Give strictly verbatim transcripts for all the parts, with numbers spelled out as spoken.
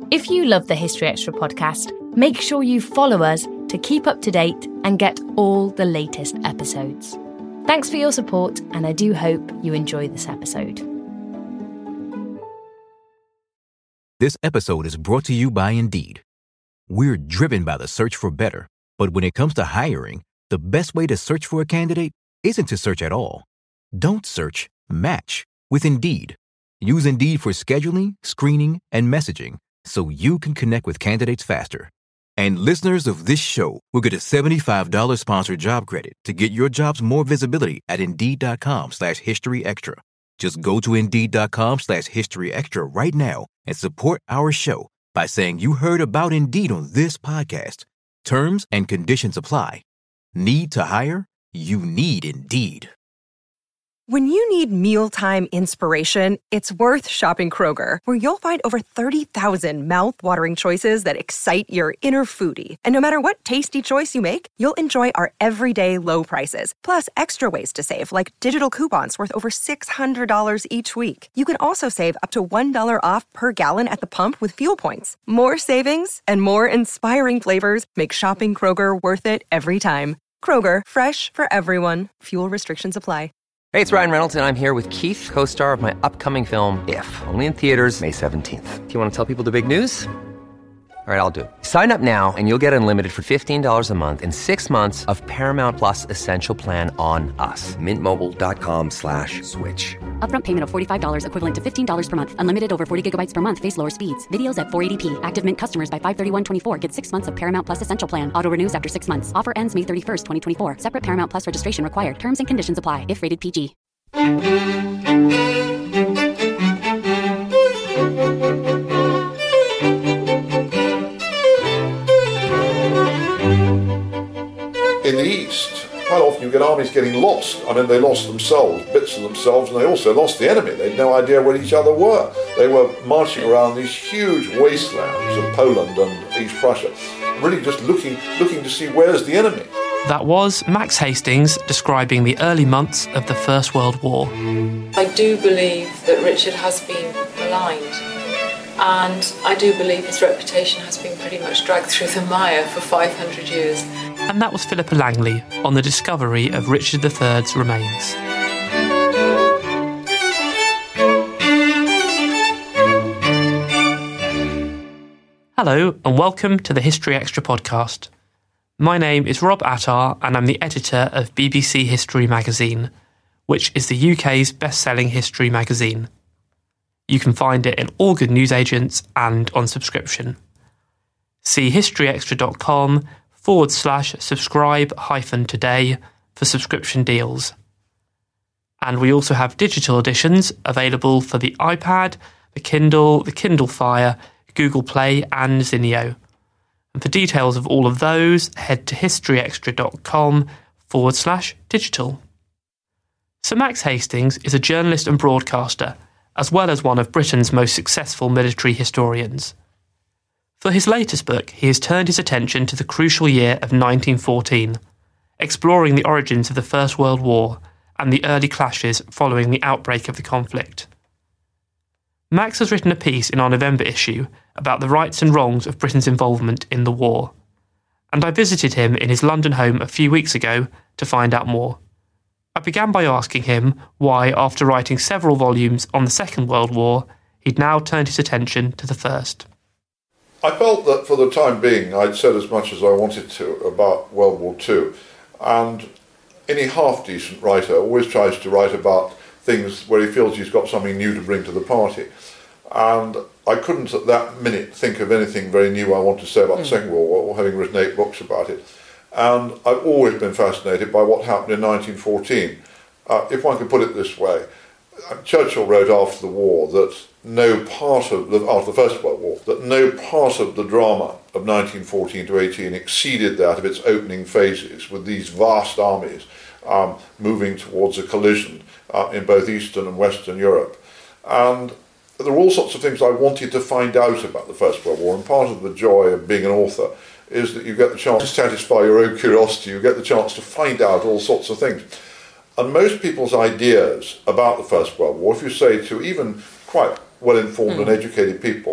If you love the History Extra podcast, make sure you follow us to keep up to date and get all the latest episodes. Thanks for your support, and I do hope you enjoy this episode. This episode is brought to you by Indeed. We're driven by the search for better, but when it comes to hiring, the best way to search for a candidate isn't to search at all. Don't search, match with Indeed. Use Indeed for scheduling, screening, and messaging so you can connect with candidates faster. And listeners of this show will get a seventy-five dollars sponsored job credit to get your jobs more visibility at Indeed.com slash History Extra. Just go to Indeed.com slash History Extra right now and support our show by saying you heard about Indeed on this podcast. Terms and conditions apply. Need to hire? You need Indeed. When you need mealtime inspiration, it's worth shopping Kroger, where you'll find over thirty thousand mouth-watering choices that excite your inner foodie. And no matter what tasty choice you make, you'll enjoy our everyday low prices, plus extra ways to save, like digital coupons worth over six hundred dollars each week. You can also save up to one dollar off per gallon at the pump with fuel points. More savings and more inspiring flavors make shopping Kroger worth it every time. Kroger, fresh for everyone. Fuel restrictions apply. Hey, it's Ryan Reynolds, and I'm here with Keith, co-star of my upcoming film, If, only in theaters May seventeenth. Do you want to tell people the big news? All right, I'll do it. Sign up now and you'll get unlimited for fifteen dollars a month and six months of Paramount Plus Essential Plan on us. Mint Mobile dot com slash switch. Upfront payment of forty-five dollars equivalent to fifteen dollars per month. Unlimited over forty gigabytes per month. Face lower speeds. Videos at four eighty p. Active Mint customers by five thirty-one twenty-four get six months of Paramount Plus Essential Plan. Auto renews after six months. Offer ends May thirty-first, twenty twenty-four. Separate Paramount Plus registration required. Terms and conditions apply if rated P G. In the East, quite often you get armies getting lost. I mean, they lost themselves, bits of themselves, and they also lost the enemy. They had no idea where each other were. They were marching around these huge wastelands of Poland and East Prussia, really just looking, looking to see where's the enemy. That was Max Hastings describing the early months of the First World War. I do believe that Richard has been maligned, and I do believe his reputation has been pretty much dragged through the mire for five hundred years. And that was Philippa Langley on the discovery of Richard the Third's remains. Hello and welcome to the History Extra podcast. My name is Rob Attar and I'm the editor of B B C History Magazine, which is the U K's best-selling history magazine. You can find it in all good newsagents and on subscription. See historyextra.com forward slash subscribe hyphen today for subscription deals. And we also have digital editions available for the iPad, the Kindle, the Kindle Fire, Google Play and Zinio. And for details of all of those, head to historyextra.com forward slash digital. Sir Max Hastings is a journalist and broadcaster, as well as one of Britain's most successful military historians. For his latest book, he has turned his attention to the crucial year of nineteen fourteen, exploring the origins of the First World War and the early clashes following the outbreak of the conflict. Max has written a piece in our November issue about the rights and wrongs of Britain's involvement in the war, and I visited him in his London home a few weeks ago to find out more. I began by asking him why, after writing several volumes on the Second World War, he'd now turned his attention to the First. I felt that for the time being I'd said as much as I wanted to about World War Two, and any half-decent writer always tries to write about things where he feels he's got something new to bring to the party. And I couldn't at that minute think of anything very new I want to say about mm. the Second World War, having written eight books about it. And I've always been fascinated by what happened in nineteen fourteen. Uh, if one could put it this way, Churchill wrote after the war that no part of the, after the First World War, that no part of the drama of nineteen fourteen to eighteen exceeded that of its opening phases, with these vast armies um, moving towards a collision uh, in both Eastern and Western Europe. And there were all sorts of things I wanted to find out about the First World War, and part of the joy of being an author is that you get the chance to satisfy your own curiosity, you get the chance to find out all sorts of things. And most people's ideas about the First World War, if you say to even quite well-informed mm. and educated people,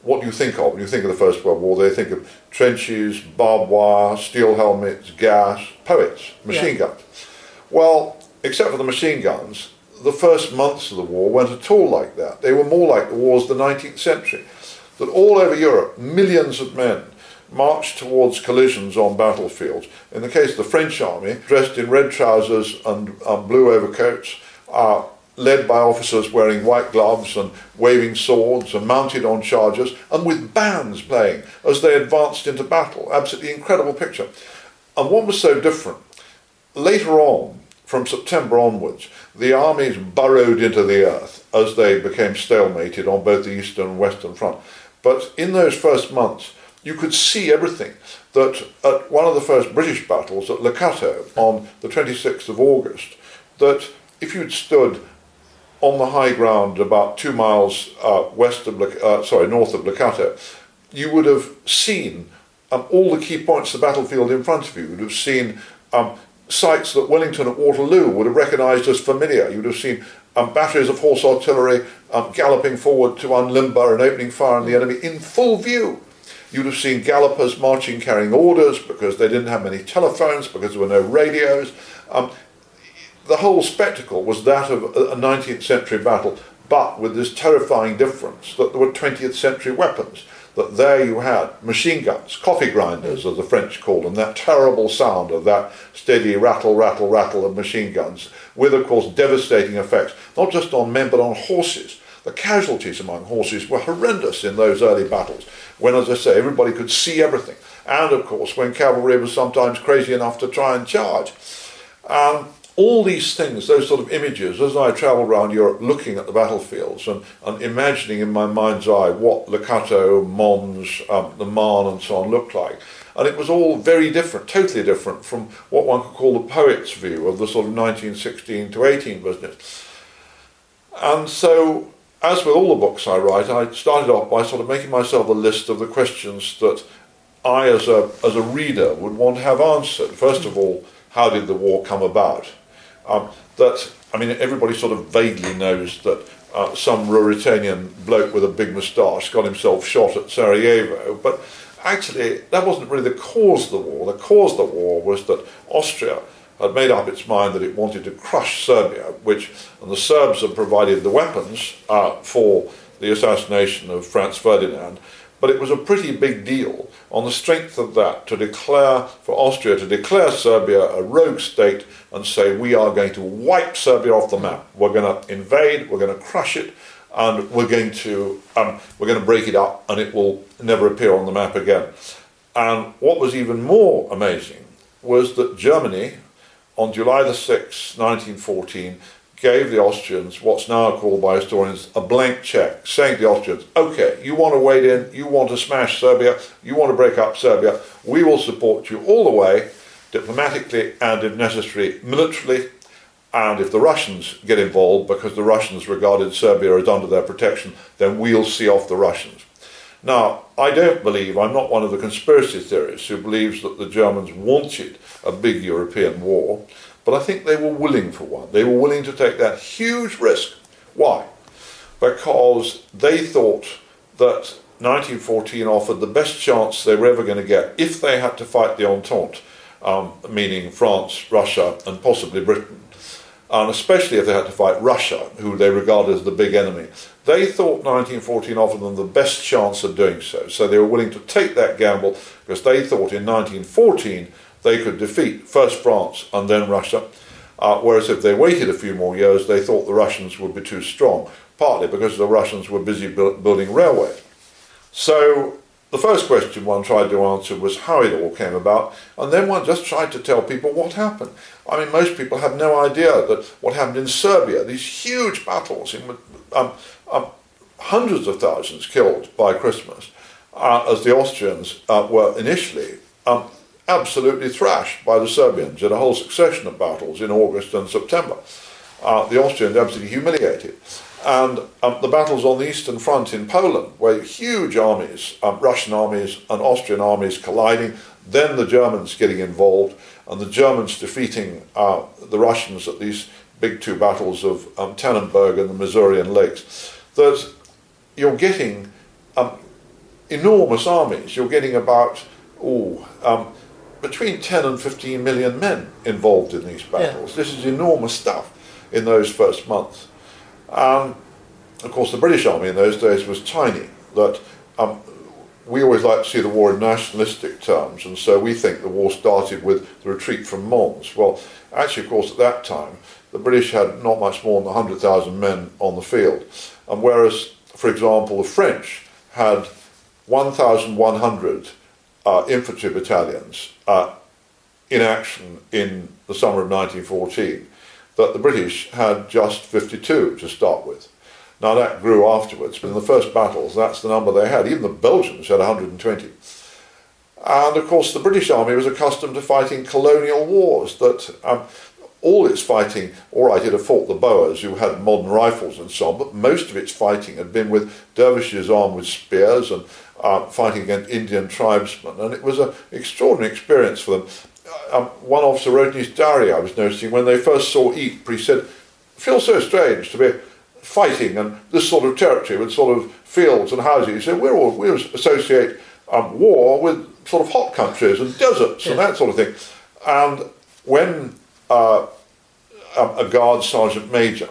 what do you think of when you think of the First World War? They think of trenches, barbed wire, steel helmets, gas, poets, machine Yeah. guns. Well, except for the machine guns, the first months of the war weren't at all like that. They were more like the wars of the nineteenth century. That all over Europe, millions of men marched towards collisions on battlefields. In the case of the French army, dressed in red trousers and um, blue overcoats, uh, led by officers wearing white gloves and waving swords and mounted on chargers and with bands playing as they advanced into battle. Absolutely incredible picture. And what was so different? Later on, from September onwards, the armies burrowed into the earth as they became stalemated on both the eastern and western front. But in those first months, you could see everything. That at one of the first British battles at Le Cateau on the twenty-sixth of August, that if you'd stood on the high ground about two miles uh, west of, Le, uh, sorry, north of Le Cateau, you would have seen um, all the key points of the battlefield in front of you. You would have seen um, sites that Wellington at Waterloo would have recognised as familiar. You would have seen um, batteries of horse artillery um, galloping forward to unlimber and opening fire on the enemy in full view. You'd have seen gallopers marching carrying orders because they didn't have many telephones, because there were no radios. Um, the whole spectacle was that of a nineteenth century battle, but with this terrifying difference that there were twentieth century weapons. That there you had machine guns, coffee grinders as the French called them, that terrible sound of that steady rattle, rattle, rattle of machine guns, with of course devastating effects, not just on men but on horses. The casualties among horses were horrendous in those early battles, when, as I say, everybody could see everything. And, of course, when cavalry was sometimes crazy enough to try and charge. Um, all these things, those sort of images, as I travelled around Europe looking at the battlefields and, and imagining in my mind's eye what Le Cateau, Mons, um, the Marne and so on looked like. And it was all very different, totally different from what one could call the poet's view of the sort of nineteen sixteen to eighteen business. And so, as with all the books I write, I started off by sort of making myself a list of the questions that I, as a as a reader, would want to have answered. First of all, how did the war come about? Um, that, I mean, everybody sort of vaguely knows that uh, some Ruritanian bloke with a big moustache got himself shot at Sarajevo, but actually that wasn't really the cause of the war. The cause of the war was that Austria had made up its mind that it wanted to crush Serbia, which, and the Serbs had provided the weapons uh, for the assassination of Franz Ferdinand, but it was a pretty big deal on the strength of that to declare, for Austria to declare Serbia a rogue state and say, we are going to wipe Serbia off the map. We're going to invade, we're going to crush it, and we're going to um, we're going to break it up, and it will never appear on the map again. And what was even more amazing was that Germany, on July the sixth, nineteen fourteen, gave the Austrians what's now called by historians a blank check, saying to the Austrians, okay, you want to wade in, you want to smash Serbia, you want to break up Serbia, we will support you all the way, diplomatically and, if necessary, militarily, and if the Russians get involved, because the Russians regarded Serbia as under their protection, then we'll see off the Russians. Now, I don't believe, I'm not one of the conspiracy theorists who believes that the Germans wanted a big European war, but I think they were willing for one. They were willing to take that huge risk. Why? Because they thought that nineteen fourteen offered the best chance they were ever going to get if they had to fight the Entente, um, meaning France, Russia, and possibly Britain, and especially if they had to fight Russia, who they regarded as the big enemy. They thought nineteen fourteen offered them the best chance of doing so, so they were willing to take that gamble because they thought in nineteen fourteen they could defeat first France and then Russia, uh, whereas if they waited a few more years, they thought the Russians would be too strong, partly because the Russians were busy bu- building railways. So the first question one tried to answer was how it all came about, and then one just tried to tell people what happened. I mean, most people have no idea that what happened in Serbia, these huge battles, in, um, um, hundreds of thousands killed by Christmas, uh, as the Austrians uh, were initially um, absolutely thrashed by the Serbians in a whole succession of battles in August and September. Uh, the Austrians absolutely humiliated. And um, the battles on the Eastern Front in Poland, where huge armies, um, Russian armies and Austrian armies colliding, then the Germans getting involved, and the Germans defeating uh, the Russians at these big two battles of um, Tannenberg and the Masurian Lakes, that you're getting um, enormous armies. You're getting about, oh, um, between ten and fifteen million men involved in these battles. Yeah. This is enormous stuff in those first months. Um, of course, the British Army in those days was tiny. That um, we always like to see the war in nationalistic terms, and so we think the war started with the retreat from Mons. Well, actually, of course, at that time, the British had not much more than one hundred thousand men on the field. And whereas, for example, the French had one thousand one hundred uh, infantry battalions uh, in action in the summer of nineteen fourteen, that the British had just fifty-two to start with. Now that grew afterwards, but in the first battles, that's the number they had. Even the Belgians had one hundred twenty. And of course, the British Army was accustomed to fighting colonial wars, that um, all its fighting, all right, it had fought the Boers who had modern rifles and so on, but most of its fighting had been with dervishes armed with spears and uh, fighting against Indian tribesmen, and it was an extraordinary experience for them. Um, one officer wrote in his diary, I was noticing, when they first saw Ypres, he said, "It feels so strange to be fighting and this sort of territory with sort of fields and houses." He said, "We're all, we associate um, war with sort of hot countries and deserts yeah. and that sort of thing." And when uh, um, a guard sergeant major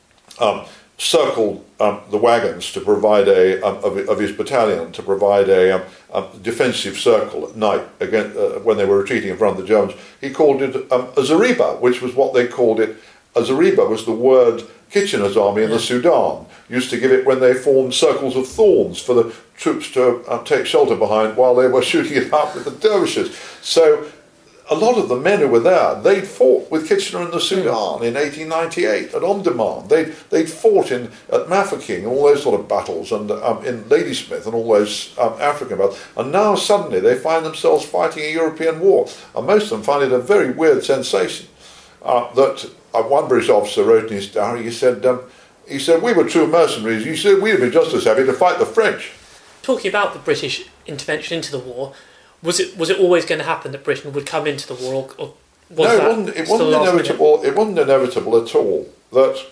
um, circled um, the wagons to provide a um, of, of his battalion to provide a um, um, defensive circle at night against, uh, when they were retreating in front of the Germans, he called it um, a zareba, which was what they called it. A zareba was the word Kitchener's army in the Sudan used to give it when they formed circles of thorns for the troops to uh, take shelter behind while they were shooting it up with the dervishes. So a lot of the men who were there, they'd fought with Kitchener in the Sudan in eighteen ninety-eight at Omdurman. They'd, they'd fought in at Mafeking and all those sort of battles, and um, in Ladysmith and all those um, African battles. And now suddenly they find themselves fighting a European war. And most of them find it a very weird sensation uh, that... Uh, one British officer wrote in his diary, he said, um, he said, "We were true mercenaries. He said, we'd have been just as happy to fight the French." Talking about the British intervention into the war, was it was it always going to happen that Britain would come into the war? Or, or was no, that it wasn't, it wasn't inevitable. Minute? It wasn't inevitable at all. That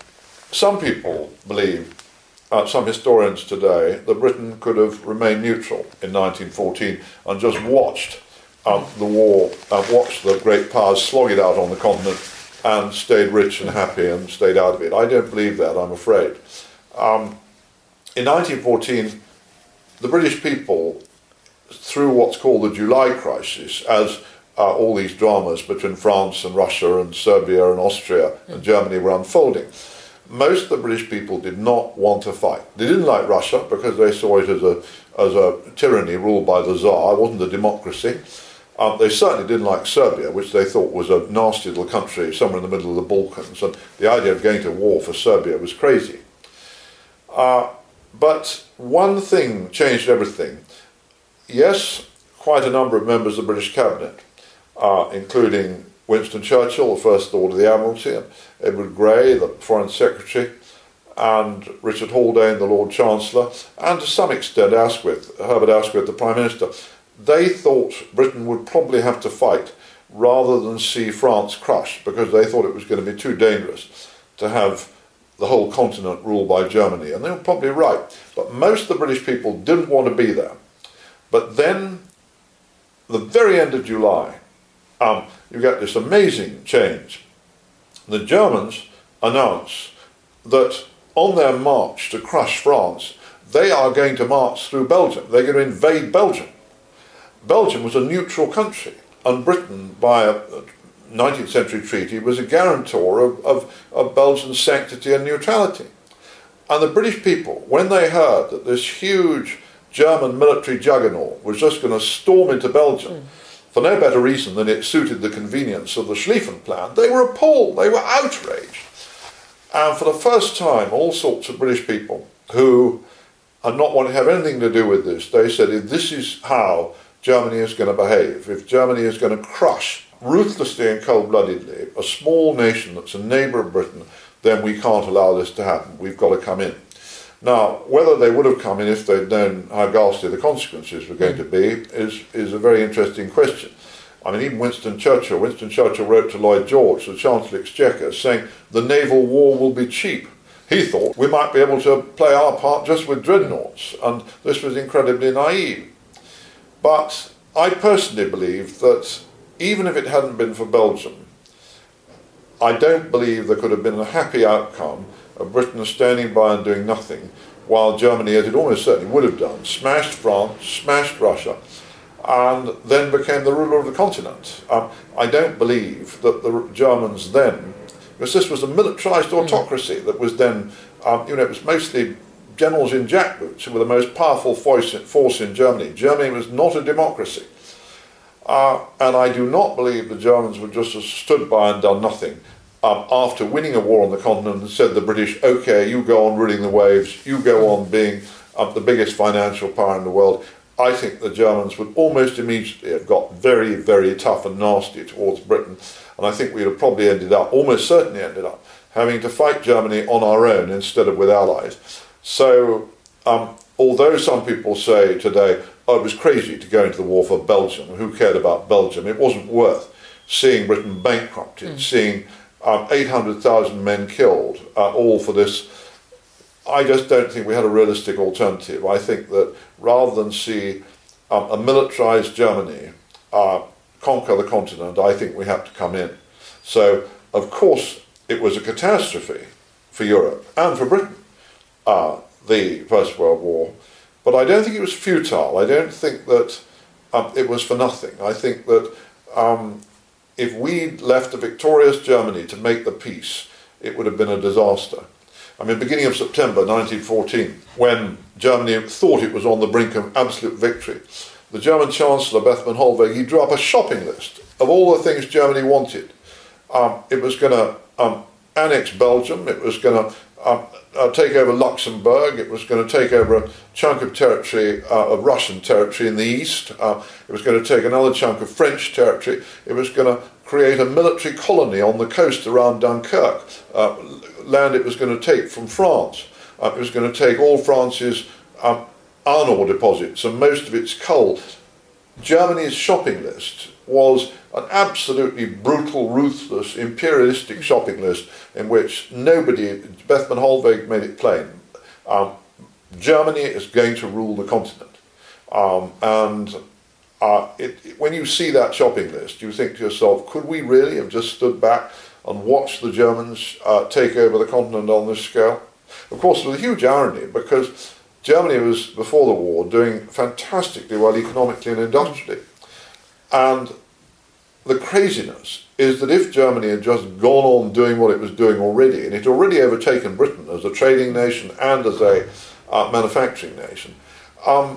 some people believe, uh, some historians today, that Britain could have remained neutral in nineteen fourteen and just watched um, the war, uh, watched the great powers slog it out on the continent, and stayed rich and happy and stayed out of it. I don't believe that, I'm afraid. Um, in nineteen fourteen, the British people, through what's called the July Crisis, as uh, all these dramas between France and Russia and Serbia and Austria and Germany were unfolding, most of the British people did not want to fight. They didn't like Russia because they saw it as a, as a tyranny ruled by the Tsar. It wasn't a democracy. Um, they certainly didn't like Serbia, which they thought was a nasty little country somewhere in the middle of the Balkans, and the idea of going to war for Serbia was crazy. Uh, but one thing changed everything. Yes, quite a number of members of the British cabinet, uh, including Winston Churchill, the First Lord of the Admiralty, and Edward Grey, the Foreign Secretary, and Richard Haldane, the Lord Chancellor, and to some extent Asquith, Herbert Asquith, the Prime Minister, they thought Britain would probably have to fight rather than see France crushed, because they thought it was going to be too dangerous to have the whole continent ruled by Germany. And they were probably right. But most of the British people didn't want to be there. But then, the very end of July, um, you get this amazing change. The Germans announce that on their march to crush France, they are going to march through Belgium. They're going to invade Belgium. Belgium was a neutral country, and Britain, by a nineteenth century treaty, was a guarantor of, of, of Belgium's sanctity and neutrality. And the British people, when they heard that this huge German military juggernaut was just going to storm into Belgium, mm. for no better reason than it suited the convenience of the Schlieffen Plan, they were appalled, they were outraged. And for the first time, all sorts of British people who had not wanted to have anything to do with this, they said, if this is how Germany is going to behave, if Germany is going to crush ruthlessly and cold-bloodedly a small nation that's a neighbour of Britain, then we can't allow this to happen. We've got to come in. Now, whether they would have come in if they'd known how ghastly the consequences were going to be is, is a very interesting question. I mean, even Winston Churchill, Winston Churchill wrote to Lloyd George, the Chancellor of the Exchequer, saying the naval war will be cheap. He thought we might be able to play our part just with dreadnoughts, and this was incredibly naive. But I personally believe that even if it hadn't been for Belgium, I don't believe there could have been a happy outcome of Britain standing by and doing nothing, while Germany, as it almost certainly would have done, smashed France, smashed Russia, and then became the ruler of the continent. Um, I don't believe that the Germans then, because this was a militarised autocracy that was then, um, you know, it was mostly generals in jackboots who were the most powerful force in Germany. Germany was not a democracy. Uh, and I do not believe the Germans would just have stood by and done nothing um, after winning a war on the continent and said to the British, okay, you go on ruling the waves, you go on being um, the biggest financial power in the world. I think the Germans would almost immediately have got very, very tough and nasty towards Britain. And I think we would have probably ended up, almost certainly ended up, having to fight Germany on our own instead of with allies. So, um, although some people say today, oh, it was crazy to go into the war for Belgium, who cared about Belgium? It wasn't worth seeing Britain bankrupted, mm. seeing um, eight hundred thousand men killed, uh, all for this. I just don't think we had a realistic alternative. I think that rather than see um, a militarised Germany uh, conquer the continent, I think we had to come in. So, of course, it was a catastrophe for Europe and for Britain, uh, the First World War. But I don't think it was futile. I don't think that um, it was for nothing. I think that um, if we'd left a victorious Germany to make the peace, it would have been a disaster. I mean, beginning of September nineteen fourteen, when Germany thought it was on the brink of absolute victory, the German Chancellor, Bethmann Hollweg, he drew up a shopping list of all the things Germany wanted. Um, it was going to um, annex Belgium, it was going to um, uh, take over Luxembourg, it was going to take over a chunk of territory, uh, of Russian territory in the east, uh, it was going to take another chunk of French territory, it was going to create a military colony on the coast around Dunkirk, uh, land it was going to take from France. Uh, it was going to take all France's um, iron ore deposits and most of its coal. Germany's shopping list was an absolutely brutal, ruthless, imperialistic shopping list in which nobody, Bethmann Hollweg made it plain, um, Germany is going to rule the continent. Um, and uh, it, it, when you see that shopping list, you think to yourself, could we really have just stood back and watched the Germans uh, take over the continent on this scale? Of course, there was a huge irony because Germany was, before the war, doing fantastically well economically and industrially. And the craziness is that if Germany had just gone on doing what it was doing already, and it had already overtaken Britain as a trading nation and as a uh, manufacturing nation, um,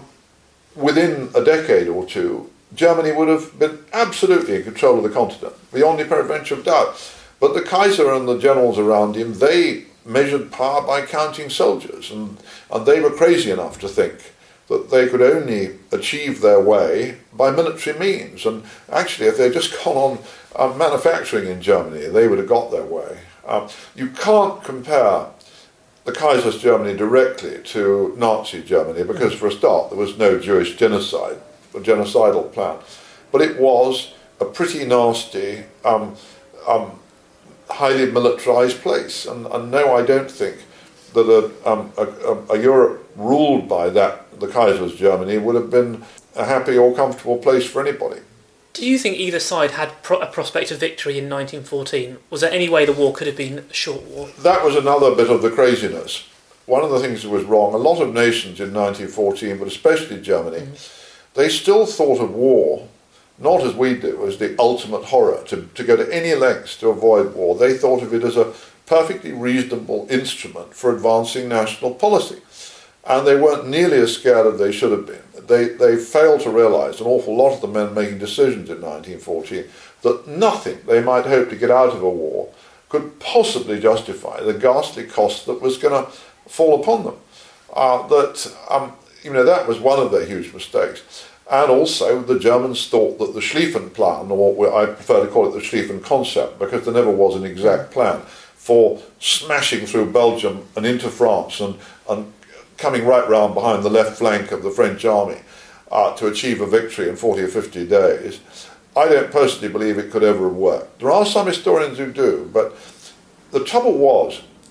within a decade or two, Germany would have been absolutely in control of the continent, beyond any peradventure of doubt. But the Kaiser and the generals around him, they measured power by counting soldiers, and, and they were crazy enough to think that they could only achieve their way by military means. And actually, if they'd just gone on uh, manufacturing in Germany, they would have got their way. Um, you can't compare the Kaiser's Germany directly to Nazi Germany, because for a start, there was no Jewish genocide, a genocidal plan. But it was a pretty nasty, um, um, highly militarised place. And, and no, I don't think that a, um, a, a Europe ruled by that, the Kaiser's Germany, would have been a happy or comfortable place for anybody. Do you think either side had pro- a prospect of victory in nineteen fourteen? Was there any way the war could have been a short war? That was another bit of the craziness. One of the things that was wrong, a lot of nations in nineteen fourteen, but especially Germany, mm. they still thought of war, not as we do, as the ultimate horror, to, to go to any lengths to avoid war. They thought of it as a perfectly reasonable instrument for advancing national policy. And they weren't nearly as scared as they should have been. They, they failed to realise, an awful lot of the men making decisions in nineteen fourteen, that nothing they might hope to get out of a war could possibly justify the ghastly cost that was going to fall upon them. Uh, that, um, you know, that was one of their huge mistakes. And also, the Germans thought that the Schlieffen Plan, or I prefer to call it the Schlieffen Concept, because there never was an exact plan, for smashing through Belgium and into France and, and coming right round behind the left flank of the French army uh, to achieve a victory in forty or fifty days. I don't personally believe it could ever have worked. There are some historians who do, but the trouble was,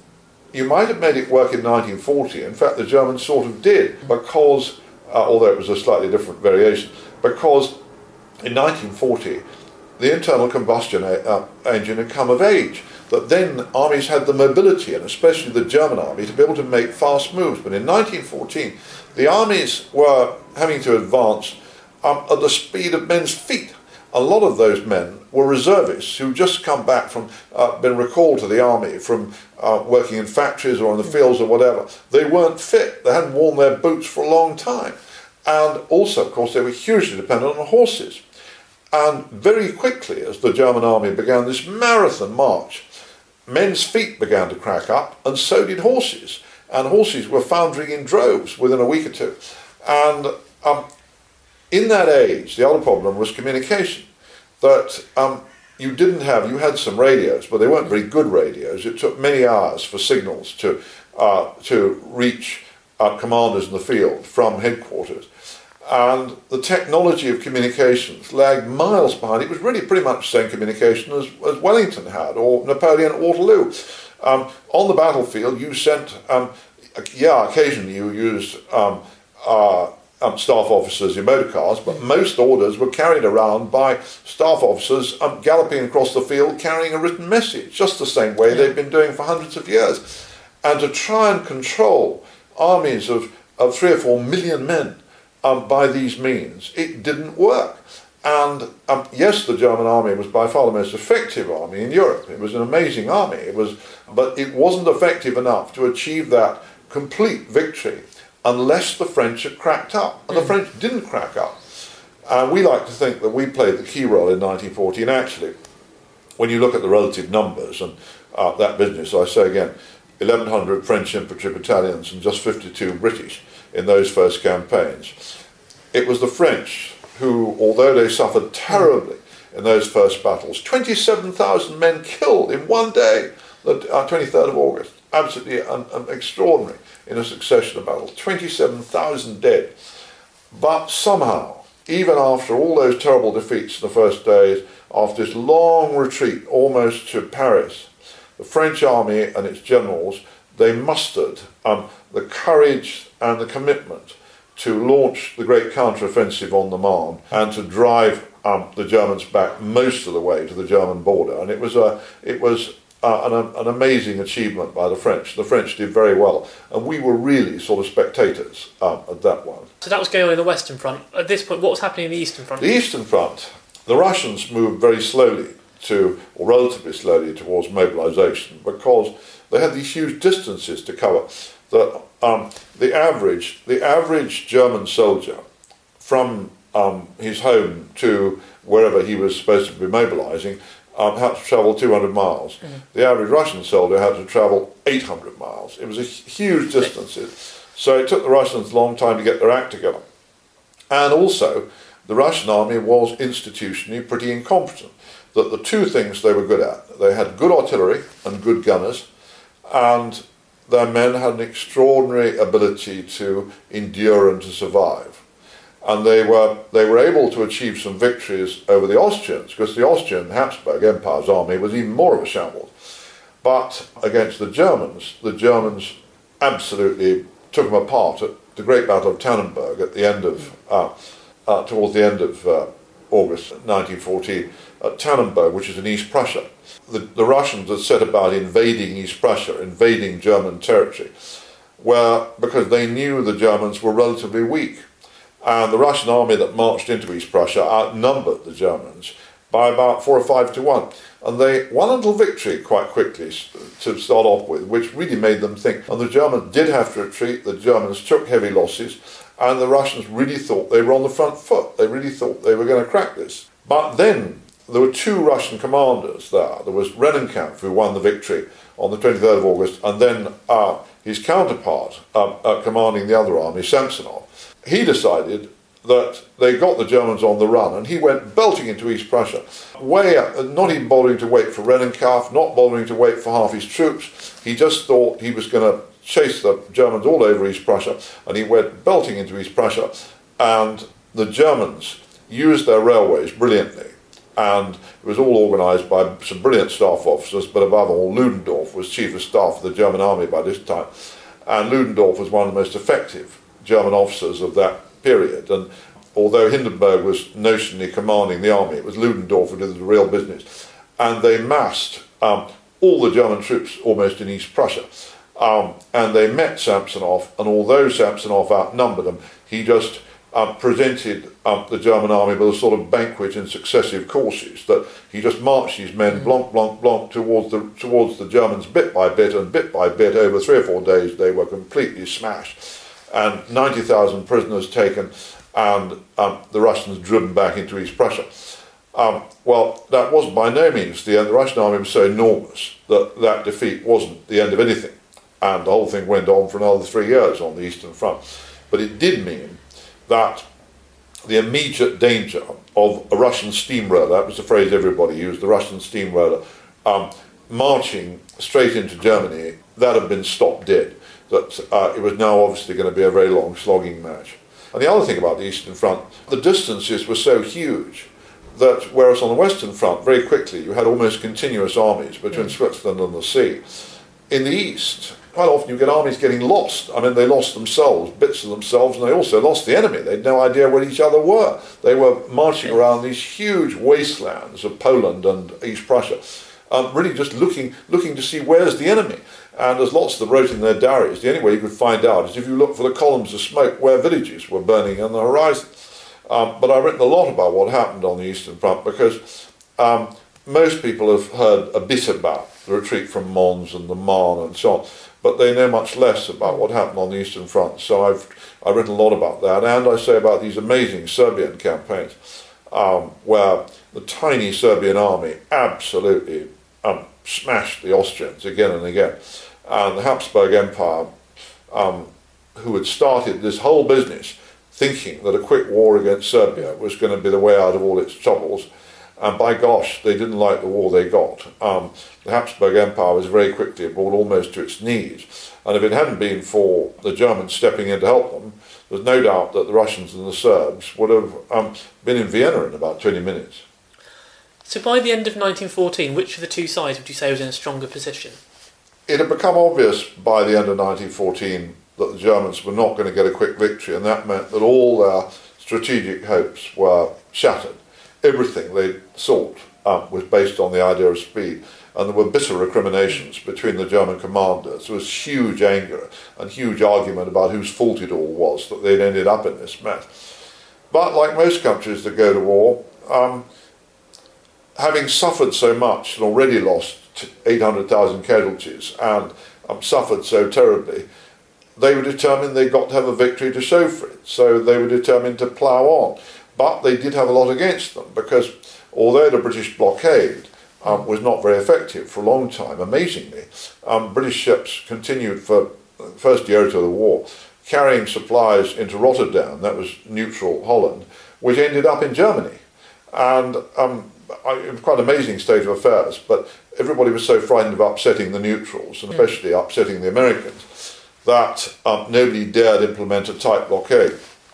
you might have made it work in nineteen forty. In fact, the Germans sort of did, because, uh, although it was a slightly different variation, because in nineteen forty, the internal combustion uh, engine had come of age. That then armies had the mobility, and especially the German army, to be able to make fast moves. But in nineteen fourteen, the armies were having to advance um, at the speed of men's feet. A lot of those men were reservists who just come back from, uh, been recalled to the army from uh, working in factories or in the fields or whatever. They weren't fit. They hadn't worn their boots for a long time. And also, of course, they were hugely dependent on horses. And very quickly, as the German army began this marathon march, men's feet began to crack up, and so did horses. And horses were foundering in droves within a week or two. And um, in that age, the other problem was communication. That um, you didn't have, you had some radios, but they weren't very good radios. It took many hours for signals to, uh, to reach uh, commanders in the field from headquarters. And the technology of communications lagged miles behind. It was really pretty much the same communication as, as Wellington had, or Napoleon at Waterloo. Um, on the battlefield, you sent, um, yeah, occasionally you used um, uh, um, staff officers in motor cars, but most orders were carried around by staff officers um, galloping across the field carrying a written message, just the same way they've been doing for hundreds of years. And to try and control armies of, of three or four million men Um, by these means, it didn't work. And um, yes, the German army was by far the most effective army in Europe. It was an amazing army. It was, but it wasn't effective enough to achieve that complete victory unless the French had cracked up. And the French didn't crack up. And we like to think that we played the key role in nineteen forty. And actually, when you look at the relative numbers and uh, that business, I say again, eleven hundred French infantry battalions and just fifty-two British in those first campaigns. It was the French who, although they suffered terribly in those first battles, twenty-seven thousand men killed in one day, the uh, twenty-third of August, absolutely un- un- extraordinary in a succession of battles, twenty-seven thousand dead. But somehow, even after all those terrible defeats in the first days, after this long retreat almost to Paris, the French army and its generals, they mustered um, the courage and the commitment to launch the great counter-offensive on the Marne and to drive um, the Germans back most of the way to the German border. And it was a, it was uh, an, an amazing achievement by the French. The French did very well, and we were really sort of spectators um, at that one. So that was going on in the Western Front. At this point, what was happening in the Eastern Front? The Eastern Front, the Russians moved very slowly to, or relatively slowly towards mobilisation, because they had these huge distances to cover. That um, the average, the average German soldier, from um, his home to wherever he was supposed to be mobilising, um, had to travel two hundred miles. Mm-hmm. The average Russian soldier had to travel eight hundred miles. It was a huge distances. So it took the Russians a long time to get their act together. And also, the Russian army was institutionally pretty incompetent. That the two things they were good at, they had good artillery and good gunners, and their men had an extraordinary ability to endure and to survive. And they were they were able to achieve some victories over the Austrians, because the Austrian Habsburg Empire's army was even more of a shambles. But against the Germans, the Germans absolutely took them apart at the Great Battle of Tannenberg at the end of, uh, uh, towards the end of uh, August nineteen fourteen, at Tannenberg, which is in East Prussia. The, the Russians had set about invading East Prussia, invading German territory, where, because they knew the Germans were relatively weak. And the Russian army that marched into East Prussia outnumbered the Germans by about four or five to one. And they won a little victory quite quickly to start off with, which really made them think. And the Germans did have to retreat, the Germans took heavy losses, and the Russians really thought they were on the front foot. They really thought they were going to crack this. But then there were two Russian commanders there. There was Rennenkampf, who won the victory on the twenty-third of August, and then uh, his counterpart, uh, uh, commanding the other army, Samsonov. He decided that they got the Germans on the run, and he went belting into East Prussia, way up, not even bothering to wait for Rennenkampf, not bothering to wait for half his troops. He just thought he was going to chase the Germans all over East Prussia, and he went belting into East Prussia, and the Germans used their railways brilliantly and it was all organised by some brilliant staff officers, but above all, Ludendorff was chief of staff of the German army by this time, and Ludendorff was one of the most effective German officers of that period, and although Hindenburg was notionally commanding the army, it was Ludendorff who did the real business, and they massed um, all the German troops almost in East Prussia, um, and they met Samsonov, and although Samsonov outnumbered them, he just Um, presented um, the German army with a sort of banquet in successive courses, that he just marched his men blanc, blanc, blanc towards the towards the Germans bit by bit, and bit by bit over three or four days they were completely smashed, and ninety thousand prisoners taken, and um, the Russians driven back into East Prussia. Um, well, that was by no means the end. The Russian army was so enormous that that defeat wasn't the end of anything, and the whole thing went on for another three years on the Eastern Front. But it did mean that the immediate danger of a Russian steamroller, that was the phrase everybody used, the Russian steamroller, um, marching straight into Germany, that had been stopped dead. That uh, it was now obviously going to be a very long slogging match. And the other thing about the Eastern Front, the distances were so huge that whereas on the Western Front, very quickly, you had almost continuous armies between Switzerland and the sea. In the East, quite often you get armies getting lost. I mean, they lost themselves, bits of themselves, and they also lost the enemy. They had no idea where each other were. They were marching around these huge wastelands of Poland and East Prussia, um, really just looking looking to see where's the enemy. And as lots of them wrote in their diaries, the only way you could find out is if you look for the columns of smoke where villages were burning on the horizon. Um, but I've written a lot about what happened on the Eastern Front because um, most people have heard a bit about the retreat from Mons and the Marne and so on, but they know much less about what happened on the Eastern Front. So I've I've written a lot about that, and I say about these amazing Serbian campaigns, um, where the tiny Serbian army absolutely um, smashed the Austrians again and again, and the Habsburg Empire, um, who had started this whole business thinking that a quick war against Serbia was going to be the way out of all its troubles. And by gosh, they didn't like the war they got. Um, the Habsburg Empire was very quickly brought almost to its knees. And if it hadn't been for the Germans stepping in to help them, there's no doubt that the Russians and the Serbs would have um, been in Vienna in about twenty minutes. So by the end of nineteen fourteen, which of the two sides would you say was in a stronger position? It had become obvious by the end of nineteen fourteen that the Germans were not going to get a quick victory, and that meant that all their strategic hopes were shattered. Everything they sought um, was based on the idea of speed, and there were bitter recriminations between the German commanders. There was huge anger and huge argument about whose fault it all was that they'd ended up in this mess. But like most countries that go to war, um, having suffered so much and already lost eight hundred thousand casualties and um, suffered so terribly, they were determined they got to have a victory to show for it. So they were determined to plough on. But they did have a lot against them because although the British blockade um, was not very effective for a long time, amazingly, um, British ships continued for the first year or two of the war, carrying supplies into Rotterdam, that was neutral Holland, which ended up in Germany. And um, it was quite an amazing state of affairs, but everybody was so frightened of upsetting the neutrals, and especially upsetting the Americans, that um, nobody dared implement a tight blockade.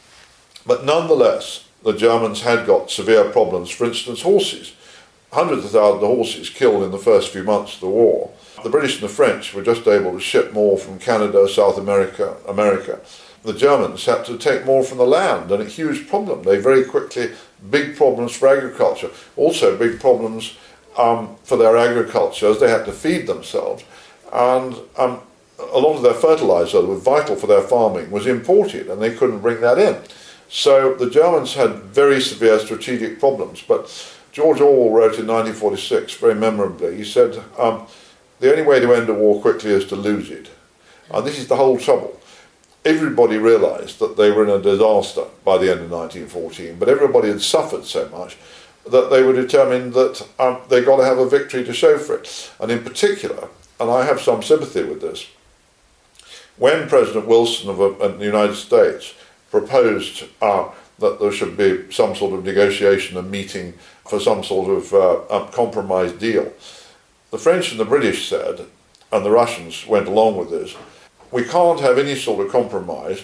But nonetheless, the Germans had got severe problems. For instance, horses. Hundreds of thousands of horses killed in the first few months of the war. The British and the French were just able to ship more from Canada, South America, America. The Germans had to take more from the land, and a huge problem. They very quickly, big problems for agriculture. Also big problems um, for their agriculture as they had to feed themselves. And um, a lot of their fertilizer that was vital for their farming was imported, and they couldn't bring that in. So the Germans had very severe strategic problems. But George Orwell wrote in nineteen forty-six, very memorably, he said, um, the only way to end a war quickly is to lose it. And this is the whole trouble. Everybody realised that they were in a disaster by the end of nineteen fourteen, but everybody had suffered so much that they were determined that um, they got to have a victory to show for it. And in particular, and I have some sympathy with this, when President Wilson of, uh, of the United States proposed uh, that there should be some sort of negotiation and meeting for some sort of uh, um, compromise deal, the French and the British said, and the Russians went along with this, we can't have any sort of compromise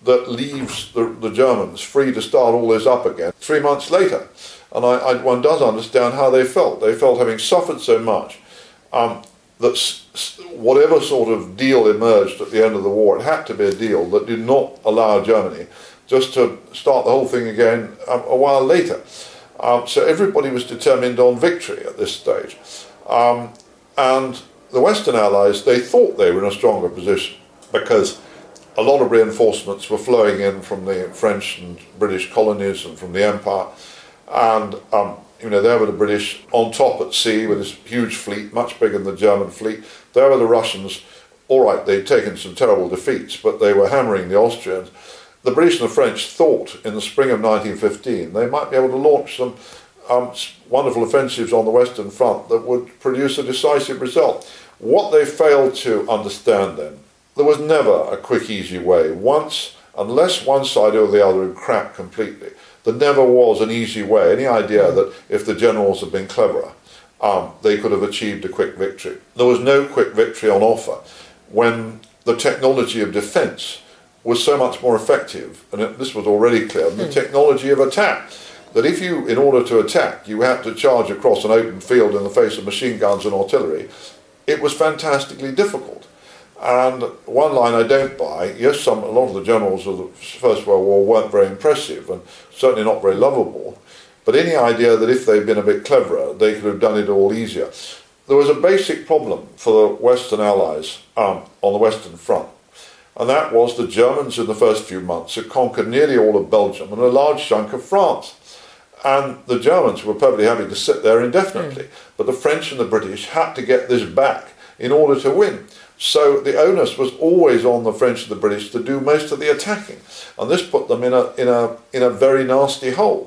that leaves the, the Germans free to start all this up again three months later. And I, I, one does understand how they felt. They felt, having suffered so much, um, that s- whatever sort of deal emerged at the end of the war, it had to be a deal that did not allow Germany just to start the whole thing again um, a while later. Um, so everybody was determined on victory at this stage. Um, and the Western Allies, they thought they were in a stronger position because a lot of reinforcements were flowing in from the French and British colonies and from the Empire. And, um, you know, there were the British on top at sea with this huge fleet, much bigger than the German fleet. There were the Russians. All right, they'd taken some terrible defeats, but they were hammering the Austrians. The British and the French thought in the spring of nineteen fifteen they might be able to launch some um, wonderful offensives on the Western Front that would produce a decisive result. What they failed to understand then, there was never a quick, easy way. Once, unless one side or the other had cracked completely, there never was an easy way. Any idea that if the generals had been cleverer, um, they could have achieved a quick victory. There was no quick victory on offer when the technology of defence was so much more effective, and it, this was already clear, than the technology of attack. That if you, in order to attack, you had to charge across an open field in the face of machine guns and artillery, it was fantastically difficult. And one line I don't buy, yes, some a lot of the generals of the First World War weren't very impressive and certainly not very lovable, but any idea that if they'd been a bit cleverer, they could have done it all easier. There was a basic problem for the Western Allies um, on the Western Front, and that was the Germans in the first few months had conquered nearly all of Belgium and a large chunk of France. And the Germans were perfectly happy to sit there indefinitely, mm. but the French and the British had to get this back in order to win. So the onus was always on the French and the British to do most of the attacking, and this put them in a in a in a very nasty hole.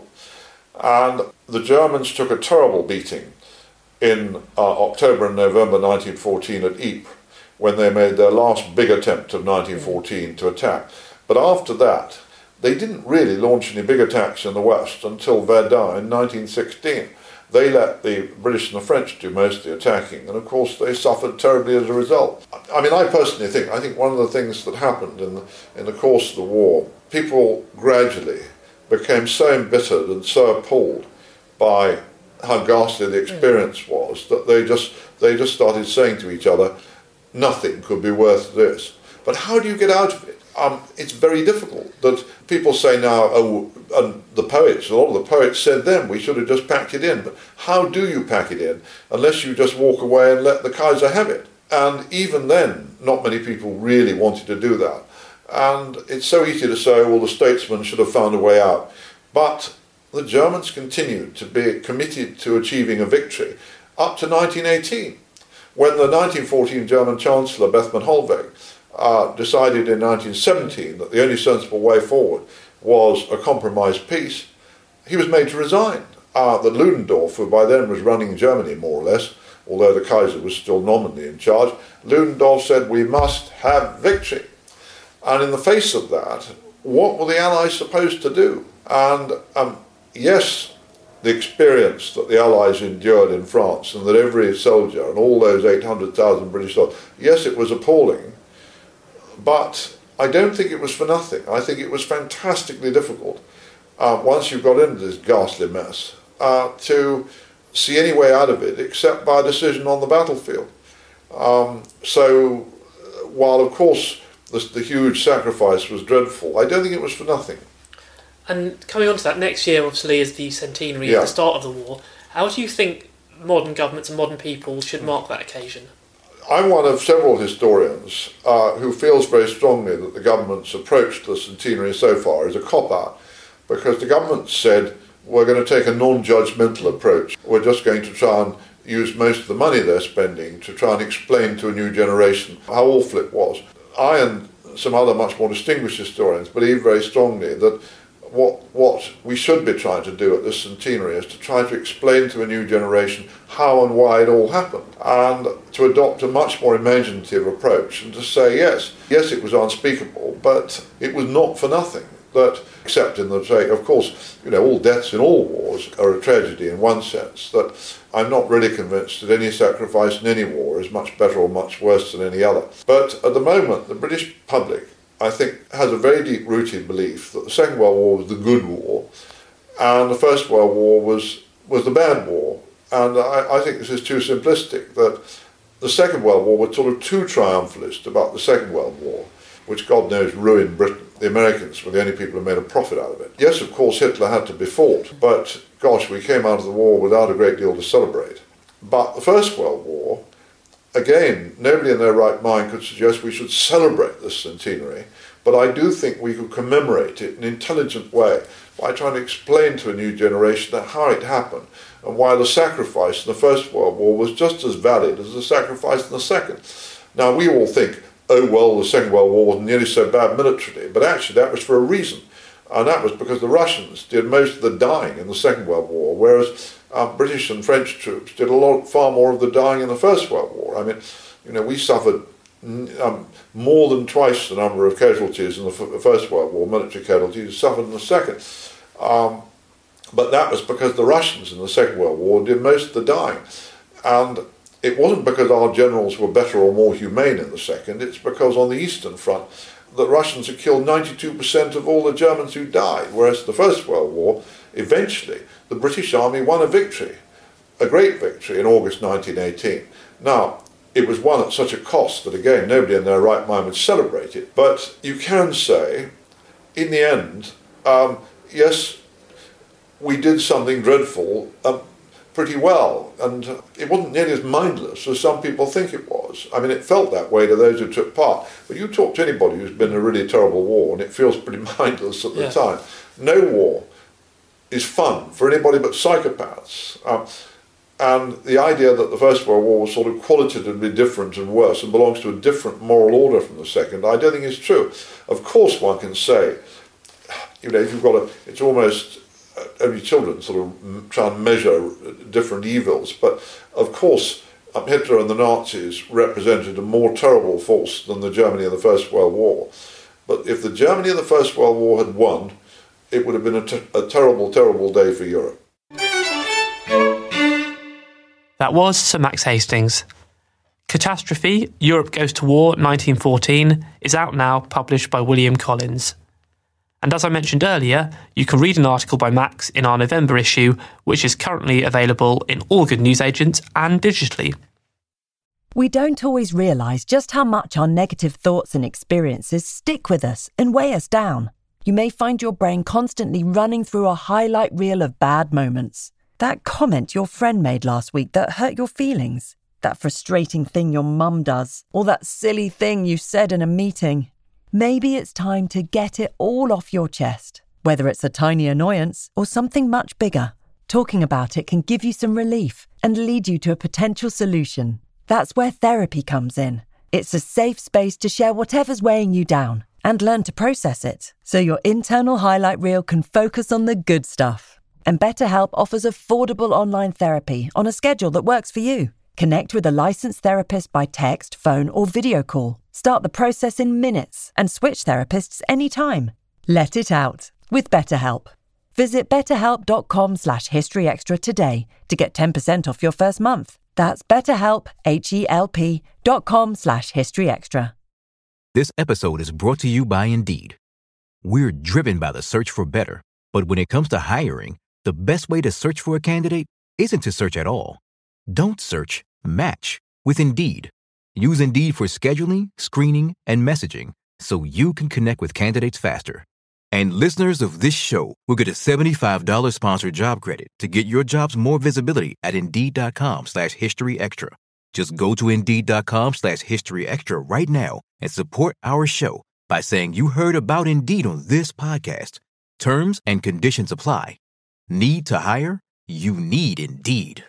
And the Germans took a terrible beating in uh, October and November nineteen fourteen at Ypres, when they made their last big attempt of nineteen fourteen to attack. But after that, they didn't really launch any big attacks in the West until Verdun in nineteen sixteen. They let the British and the French do most of the attacking, and of course they suffered terribly as a result. I mean, I personally think, I think one of the things that happened in the, in the course of the war, people gradually became so embittered and so appalled by how ghastly the experience was that they just they just started saying to each other, nothing could be worth this. But how do you get out of it? Um, it's very difficult. That people say now, oh, and the poets, a lot of the poets said then, we should have just packed it in. But how do you pack it in unless you just walk away and let the Kaiser have it? And even then, not many people really wanted to do that. And it's so easy to say, well, the statesmen should have found a way out. But the Germans continued to be committed to achieving a victory up to nineteen eighteen, when the nineteen fourteen German Chancellor, Bethmann Hollweg, Uh, decided in nineteen seventeen that the only sensible way forward was a compromise peace. He was made to resign. Uh, that Ludendorff, who by then was running Germany more or less, although the Kaiser was still nominally in charge, Ludendorff said, we must have victory. And in the face of that, what were the Allies supposed to do? And um, yes, the experience that the Allies endured in France, and that every soldier and all those eight hundred thousand British soldiers, yes, it was appalling. But I don't think it was for nothing. I think it was fantastically difficult, uh, once you got into this ghastly mess, uh, to see any way out of it except by a decision on the battlefield. Um, so, while of course the, the huge sacrifice was dreadful, I don't think it was for nothing. And coming on to that, next year obviously is the centenary yeah. of the start of the war. How do you think modern governments and modern people should mark that occasion? I'm one of several historians uh, who feels very strongly that the government's approach to the centenary so far is a cop-out, because the government said, we're going to take a non-judgmental approach. We're just going to try and use most of the money they're spending to try and explain to a new generation how awful it was. I and some other much more distinguished historians believe very strongly that What what we should be trying to do at this centenary is to try to explain to a new generation how and why it all happened, and to adopt a much more imaginative approach and to say, yes, yes, it was unspeakable, but it was not for nothing. That, except in the say, of course, you know, all deaths in all wars are a tragedy in one sense, that I'm not really convinced that any sacrifice in any war is much better or much worse than any other. But at the moment, the British public I think, has a very deep-rooted belief that the Second World War was the good war and the First World War was, was the bad war. And I, I think this is too simplistic, that the Second World War was sort of too triumphalist about the Second World War, which God knows ruined Britain. The Americans were the only people who made a profit out of it. Yes, of course, Hitler had to be fought, but gosh, we came out of the war without a great deal to celebrate. But the First World War, again, nobody in their right mind could suggest we should celebrate this centenary, but I do think we could commemorate it in an intelligent way by trying to explain to a new generation how it happened and why the sacrifice in the First World War was just as valid as the sacrifice in the Second. Now, we all think, oh, well, the Second World War wasn't nearly so bad militarily, but actually that was for a reason, and that was because the Russians did most of the dying in the Second World War, whereas um, British and French troops did a lot, far more of the dying in the First World War. I mean, you know, we suffered um, more than twice the number of casualties in the f- First World War, military casualties, suffered in the Second. Um, but that was because the Russians in the Second World War did most of the dying. And it wasn't because our generals were better or more humane in the Second, it's because on the Eastern Front, the Russians had killed ninety-two percent of all the Germans who died, whereas the First World War, eventually, the British Army won a victory, a great victory in August nineteen eighteen. Now, it was won at such a cost that, again, nobody in their right mind would celebrate it. But you can say, in the end, um, yes, we did something dreadful um, pretty well, and it wasn't nearly as mindless as some people think it was. I mean, it felt that way to those who took part. But you talk to anybody who's been in a really terrible war, and it feels pretty mindless at the yeah. time. No war is fun for anybody but psychopaths. Um, and the idea that the First World War was sort of qualitatively different and worse and belongs to a different moral order from the Second, I don't think is true. Of course one can say, you know, if you've got a, it's almost uh, only children sort of try and measure different evils, but of course um, Hitler and the Nazis represented a more terrible force than the Germany of the First World War. But if the Germany of the First World War had won, it would have been a, t- a terrible, terrible day for Europe. That was Sir Max Hastings. Catastrophe, Europe Goes to War, nineteen fourteen, is out now, published by William Collins. And as I mentioned earlier, you can read an article by Max in our November issue, which is currently available in all good newsagents and digitally. We don't always realise just how much our negative thoughts and experiences stick with us and weigh us down. You may find your brain constantly running through a highlight reel of bad moments. That comment your friend made last week that hurt your feelings. That frustrating thing your mum does. Or that silly thing you said in a meeting. Maybe it's time to get it all off your chest. Whether it's a tiny annoyance or something much bigger, talking about it can give you some relief and lead you to a potential solution. That's where therapy comes in. It's a safe space to share whatever's weighing you down and learn to process it, so your internal highlight reel can focus on the good stuff. And BetterHelp offers affordable online therapy on a schedule that works for you. Connect with a licensed therapist by text, phone, or video call. Start the process in minutes and switch therapists anytime. Let it out with BetterHelp. Visit betterhelp.com slash historyextra today to get ten percent off your first month. That's betterhelp, H-E-L-P dot com slash historyextra. This episode is brought to you by Indeed. We're driven by the search for better, but when it comes to hiring, the best way to search for a candidate isn't to search at all. Don't search, match with Indeed. Use Indeed for scheduling, screening, and messaging so you can connect with candidates faster. And listeners of this show will get a seventy-five dollars sponsored job credit to get your jobs more visibility at Indeed.com slash History Extra. Just go to Indeed.com slash History Extra right now and support our show by saying you heard about Indeed on this podcast. Terms and conditions apply. Need to hire? You need Indeed.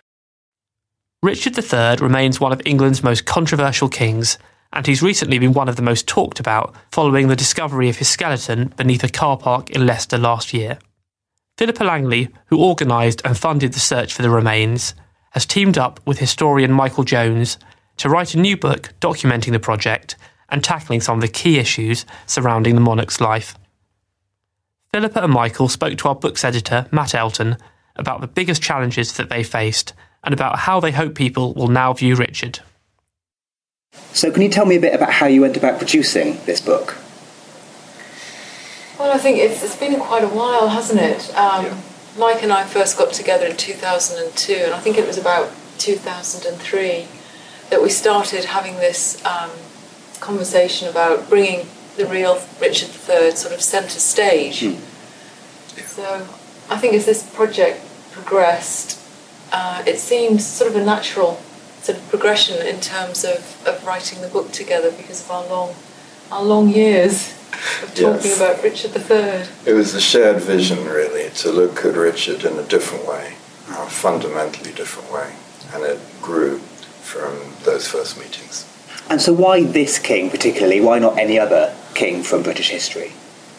Richard the Third remains one of England's most controversial kings, and he's recently been one of the most talked about following the discovery of his skeleton beneath a car park in Leicester last year. Philippa Langley, who organised and funded the search for the remains, has teamed up with historian Michael Jones to write a new book documenting the project and tackling some of the key issues surrounding the monarch's life. Philippa and Michael spoke to our book's editor, Matt Elton, about the biggest challenges that they faced and about how they hope people will now view Richard. So can you tell me a bit about how you went about producing this book? Well, I think it's, it's been quite a while, hasn't it? Um, yeah. Mike and I first got together in two thousand two, and I think it was about two thousand three that we started having this um, conversation about bringing the real Richard the Third sort of centre stage. Mm. Yeah. So I think as this project progressed, uh, it seemed sort of a natural sort of progression in terms of, of writing the book together because of our long, our long years of talking yes. about Richard the Third. It was a shared vision, really, to look at Richard in a different way, a fundamentally different way, and it grew from those first meetings. And so why this king particularly? Why not any other king from British history?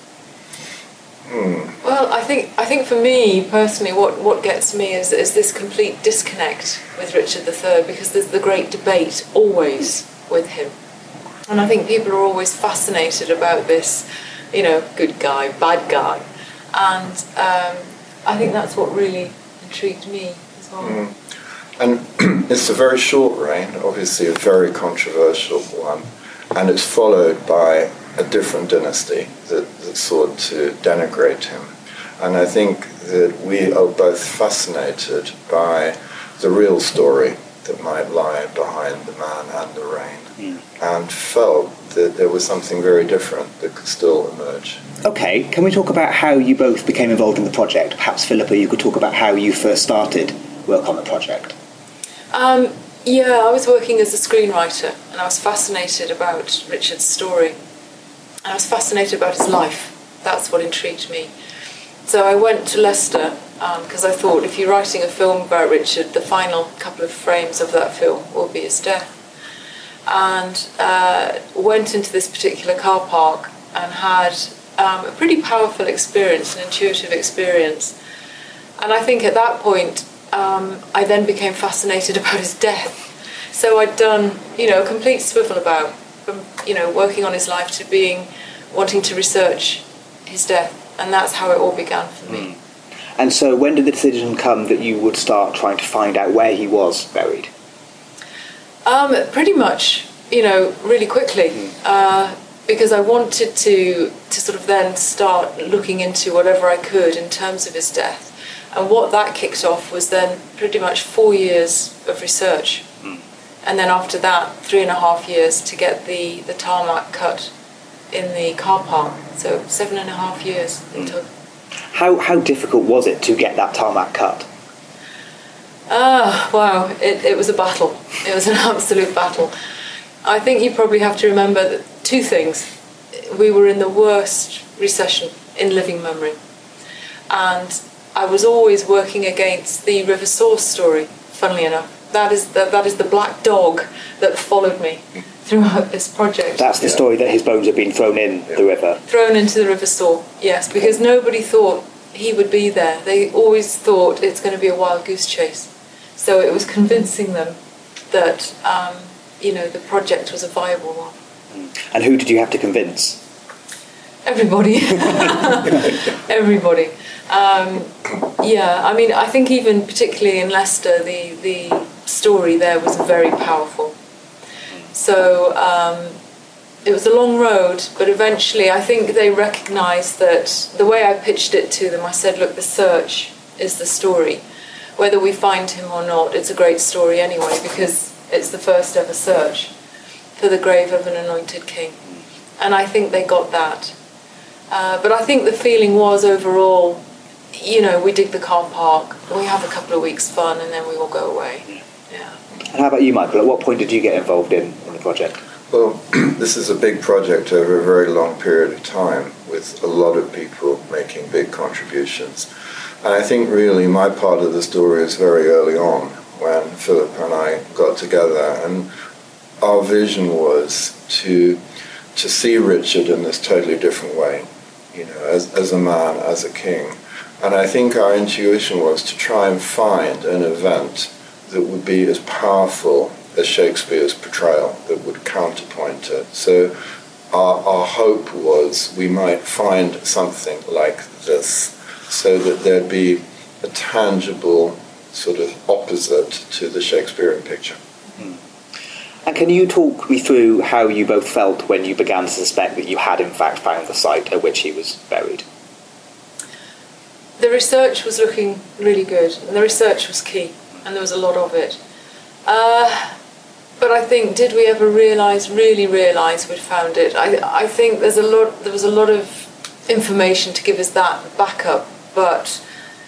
Hmm. Well, I think I think for me personally, what, what gets me is is this complete disconnect with Richard the Third, because there's the great debate always with him. And I think people are always fascinated about this, you know, good guy, bad guy. And um, I think that's what really intrigued me as well. Mm. And it's a very short reign, obviously a very controversial one, and it's followed by a different dynasty that, that sought to denigrate him. And I think that we are both fascinated by the real story that might lie behind the man and the reign, mm. and felt that there was something very different that could still emerge. Okay, can we talk about how you both became involved in the project? Perhaps, Philippa, you could talk about how you first started work on the project. Um, yeah, I was working as a screenwriter, and I was fascinated about Richard's story. And I was fascinated about his life. That's what intrigued me. So I went to Leicester because um, I thought if you're writing a film about Richard, the final couple of frames of that film will be his death. And uh, went into this particular car park and had um, a pretty powerful experience, an intuitive experience. And I think at that point, um, I then became fascinated about his death. So I'd done, you know, a complete swivel about, from, you know, working on his life to being, wanting to research his death. And that's how it all began for me. And so when did the decision come that you would start trying to find out where he was buried? Um, pretty much, you know, really quickly. Mm. Uh, because I wanted to, to sort of then start looking into whatever I could in terms of his death. And what that kicked off was then pretty much four years of research. Mm. And then after that, three and a half years to get the, the tarmac cut in the car park. So seven and a half years it took. How how difficult was it to get that tarmac cut? Ah, wow, it, it was a battle. It was an absolute battle. I think you probably have to remember that two things. We were in the worst recession in living memory. And I was always working against the River Source story, funnily enough. That is the, that is the black dog that followed me throughout this project. That's the yeah. story that his bones have been thrown in yeah. the river. Thrown into the River Soar, yes, because nobody thought he would be there. They always thought it's going to be a wild goose chase. So it was convincing them that, um, you know, the project was a viable one. And who did you have to convince? Everybody. Everybody. Um, yeah, I mean, I think even particularly in Leicester, the, the story there was very powerful. So um, it was a long road, but eventually I think they recognised that the way I pitched it to them, I said, look, the search is the story. Whether we find him or not, it's a great story anyway, because it's the first ever search for the grave of an anointed king. And I think they got that. Uh, but I think the feeling was overall, you know, we dig the car park, we have a couple of weeks fun, and then we will go away. Yeah. And how about you, Michael? At what point did you get involved in, in the project? Well, this is a big project over a very long period of time, with a lot of people making big contributions. And I think really my part of the story is very early on, when Philip and I got together, and our vision was to to see Richard in this totally different way, you know, as, as a man, as a king. And I think our intuition was to try and find an event that would be as powerful as Shakespeare's portrayal, that would counterpoint it. So our, our hope was we might find something like this, so that there'd be a tangible sort of opposite to the Shakespearean picture. Mm. And can you talk me through how you both felt when you began to suspect that you had in fact found the site at which he was buried? The research was looking really good, and the research was key, and there was a lot of it. Uh, but I think, did we ever realise, really realise we'd found it? I, I think there's a lot. There was a lot of information to give us that backup, but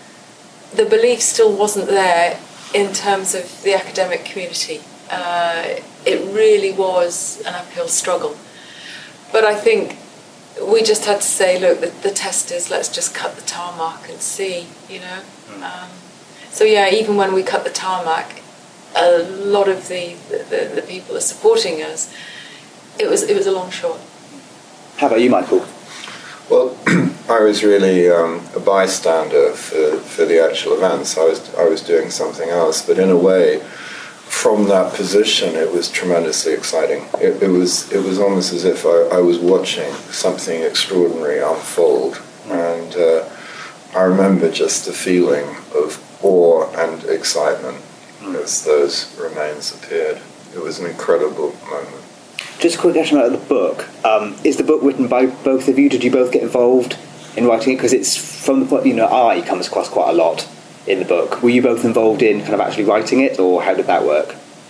the belief still wasn't there in terms of the academic community. Uh, it really was an uphill struggle. But I think we just had to say, look, the, the test is, let's just cut the tarmac and see, you know. Um, so yeah, even when we cut the tarmac, a lot of the, the, the people are supporting us. It was it was a long shot. How about you, Michael? Well, I was really um, a bystander for, for the actual events. I was I was doing something else, but in a way, from that position, it was tremendously exciting. It, it was it was almost as if I, I was watching something extraordinary unfold, and uh, I remember just the feeling of awe and excitement as those remains appeared. It was an incredible moment. Just a quick question about the book. Um, is the book written by both of you? Did you both get involved in writing it? Because it's from the, you know, I comes across quite a lot in the book. Were you both involved in kind of actually writing it, or how did that work?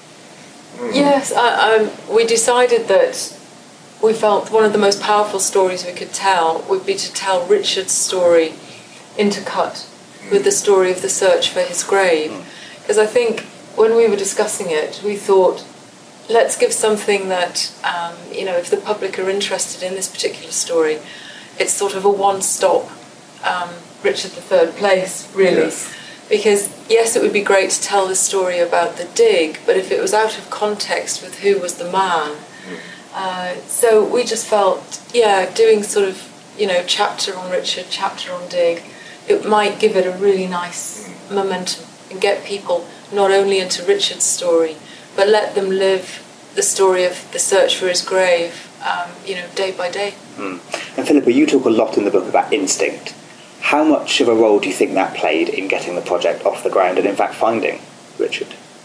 Mm. Yes, I, um, we decided that we felt one of the most powerful stories we could tell would be to tell Richard's story intercut mm. with the story of the search for his grave. Because mm. I think when we were discussing it, we thought, let's give something that, um, you know, if the public are interested in this particular story, it's sort of a one-stop um, Richard the Third place, really. Yes. Because, yes, it would be great to tell the story about the dig, but if it was out of context with who was the man. Mm. Uh, so we just felt, yeah, doing sort of, you know, chapter on Richard, chapter on dig, it might give it a really nice mm. momentum and get people not only into Richard's story, but let them live the story of the search for his grave, um, you know, day by day. Mm. And Philippa, you talk a lot in the book about instinct. How much of a role do you think that played in getting the project off the ground and in fact finding Richard?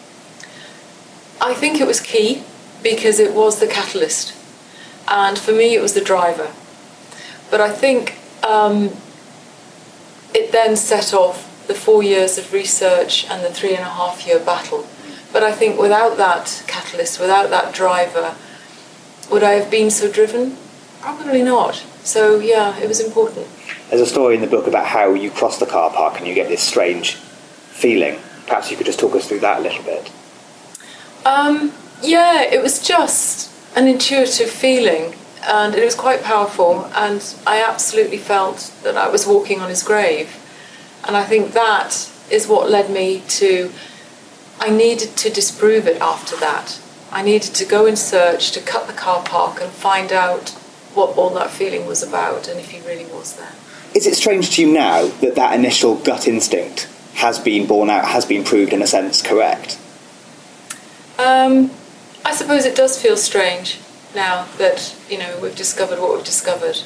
I think it was key because it was the catalyst. And for me, it was the driver. But I think um, it then set off the four years of research and the three and a half year battle. But I think without that catalyst, without that driver, would I have been so driven? Probably not. So, yeah, it was important. There's a story in the book about how you cross the car park and you get this strange feeling. Perhaps you could just talk us through that a little bit. Um, yeah, it was just an intuitive feeling, and it was quite powerful, and I absolutely felt that I was walking on his grave. And I think that is what led me to... I needed to disprove it after that. I needed to go in search, to cut the car park and find out what all that feeling was about and if he really was there. Is it strange to you now that that initial gut instinct has been borne out, has been proved in a sense correct? Um, I suppose it does feel strange now that, you know, we've discovered what we've discovered.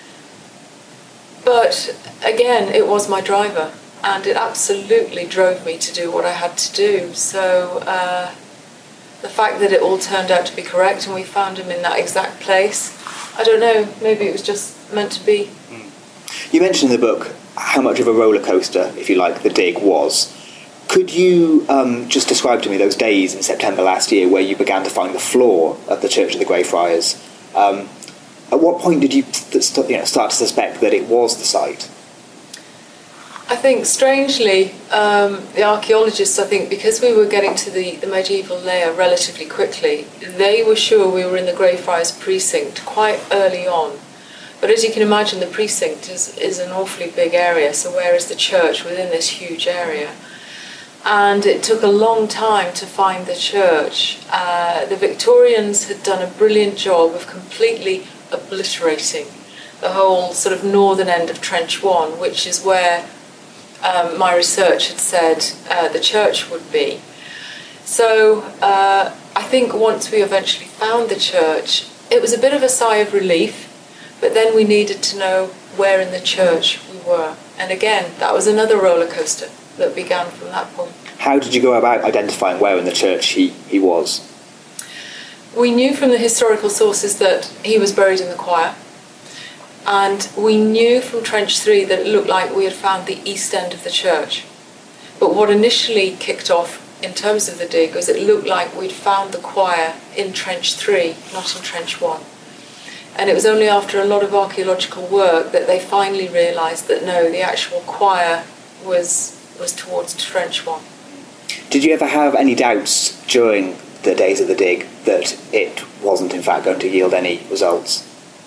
But again, it was my driver. And it absolutely drove me to do what I had to do. So uh, the fact that it all turned out to be correct and we found him in that exact place, I don't know, maybe it was just meant to be. Mm. You mentioned in the book how much of a roller coaster, if you like, the dig was. Could you um, just describe to me those days in September last year where you began to find the floor of the Church of the Greyfriars? Um, at what point did you, you know, start to suspect that it was the site? I think, strangely, um, the archaeologists, I think, because we were getting to the, the medieval layer relatively quickly, they were sure we were in the Greyfriars precinct quite early on. But as you can imagine, the precinct is, is an awfully big area, so where is the church within this huge area? And it took a long time to find the church. Uh, the Victorians had done a brilliant job of completely obliterating the whole sort of northern end of Trench One, which is where Um, my research had said uh, the church would be. So uh, I think once we eventually found the church, it was a bit of a sigh of relief, but then we needed to know where in the church we were. And again, that was another roller coaster that began from that point. How did you go about identifying where in the church he, he was? we knew from the historical sources that he was buried in the choir, and we knew from Trench three that it looked like we had found the east end of the church. But what initially kicked off in terms of the dig was it looked like we'd found the choir in Trench three, not in Trench one. And it was only after a lot of archaeological work that they finally realised that no, the actual choir was was towards Trench one. Did you ever have any doubts during the days of the dig that it wasn't in fact going to yield any results?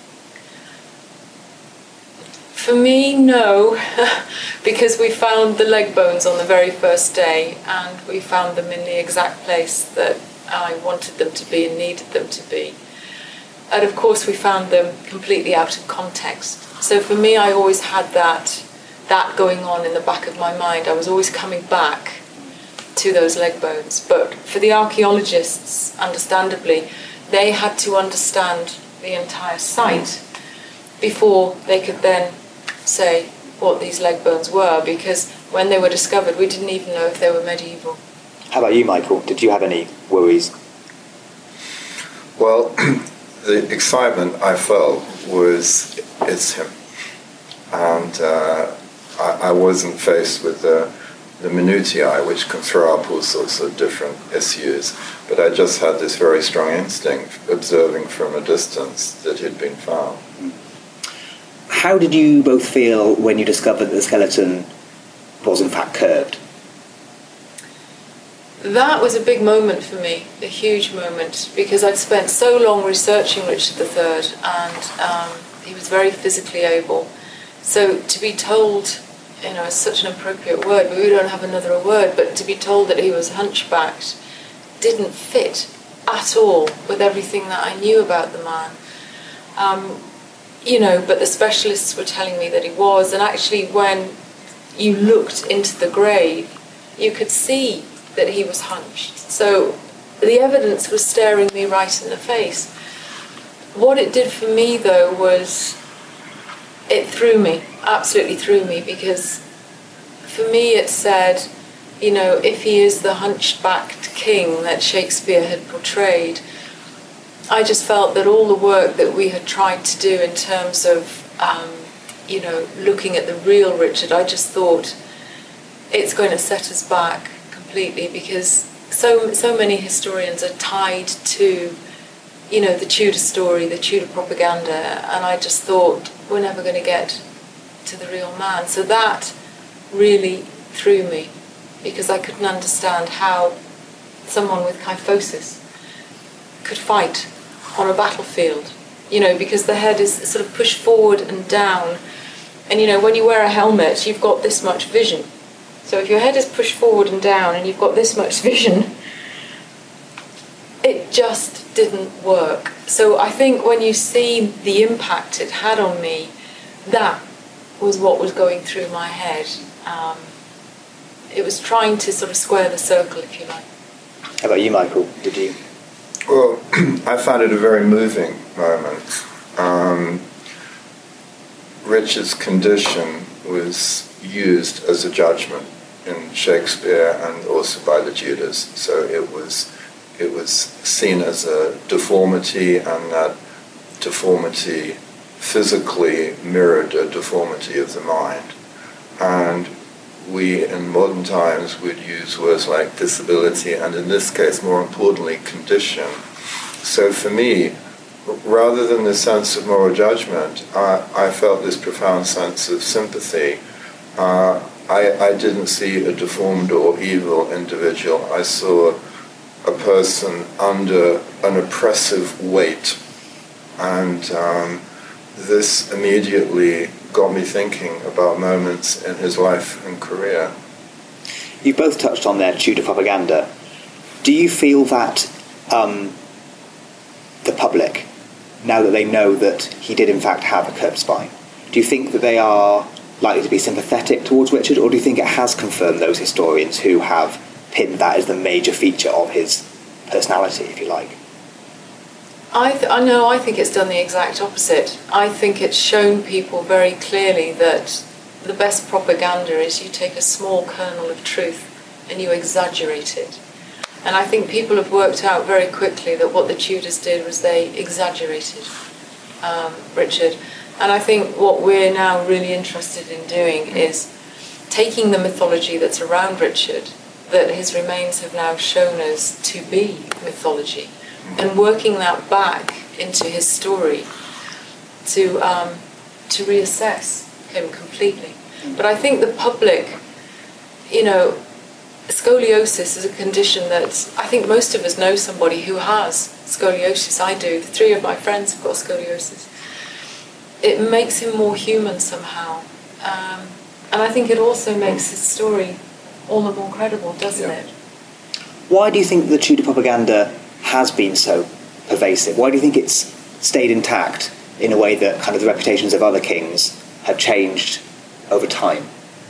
For me, no, because we found the leg bones on the very first day, and we found them in the exact place that I wanted them to be and needed them to be. And of course we found them completely out of context. So for me, I always had that, that going on in the back of my mind. I was always coming back to those leg bones. But for the archaeologists, understandably, they had to understand the entire site before they could then say what these leg bones were, because when they were discovered we didn't even know if they were medieval. How about you, Michael? Did you have any worries? Well, the excitement I felt was, it's him. And uh, I, I wasn't faced with the, the minutiae, which can throw up all sorts of different issues, but I just had this very strong instinct, observing from a distance, that he'd been found. How did you both feel when you discovered that the skeleton was in fact curved? That was a big moment for me, a huge moment, because I'd spent so long researching Richard the Third, and um, he was very physically able. So to be told, you know, it's such an appropriate word, but we don't have another word, but to be told that he was hunchbacked didn't fit at all with everything that I knew about the man. Um, you know, but the specialists were telling me that he was, and actually when you looked into the grave, you could see that he was hunched. So the evidence was staring me right in the face. What it did for me, though, was it threw me, absolutely threw me, because for me it said, you know, if he is the hunchbacked king that Shakespeare had portrayed, I just felt that all the work that we had tried to do in terms of, um, you know, looking at the real Richard, I just thought it's going to set us back completely, because so so many historians are tied to, you know, the Tudor story, the Tudor propaganda, and I just thought we're never going to get to the real man. So that really threw me, because I couldn't understand how someone with kyphosis could fight on a battlefield, you know, because the head is sort of pushed forward and down, and you know, when you wear a helmet you've got this much vision. So if your head is pushed forward and down and you've got this much vision, it just didn't work. So I think when you see the impact it had on me, that was what was going through my head. Um, it was trying to sort of square the circle, if you like. How about you, Michael? Did you? Well, I found it a very moving moment. Um, Richard's condition was used as a judgment in Shakespeare and also by the Tudors. So it was it was seen as a deformity, and that deformity physically mirrored a deformity of the mind. And we in modern times would use words like disability, and in this case, more importantly, condition. So for me, rather than the sense of moral judgment, I, I felt this profound sense of sympathy. Uh, I, I didn't see a deformed or evil individual. I saw a person under an oppressive weight. And um, this immediately got me thinking about moments in his life and career. You both touched on their Tudor propaganda. Do you feel that um, the public, now that they know that he did in fact have a curved spine, do you think that they are likely to be sympathetic towards Richard, or do you think it has confirmed those historians who have pinned that as the major feature of his personality, if you like? I, th- I know, I think it's done the exact opposite. I think it's shown people very clearly that the best propaganda is you take a small kernel of truth and you exaggerate it. And I think people have worked out very quickly that what the Tudors did was they exaggerated um, Richard. And I think what we're now really interested in doing is taking the mythology that's around Richard, that his remains have now shown us to be mythology, and working that back into his story to um, to reassess him completely. But I think the public, you know, scoliosis is a condition that I think most of us know somebody who has scoliosis. I do. Three of my friends have got scoliosis. It makes him more human somehow. Um, and I think it also makes his story all the more credible, doesn't yeah. it? Why do you think the Tudor propaganda has been so pervasive? Why do you think it's stayed intact in a way that kind of the reputations of other kings have changed over time?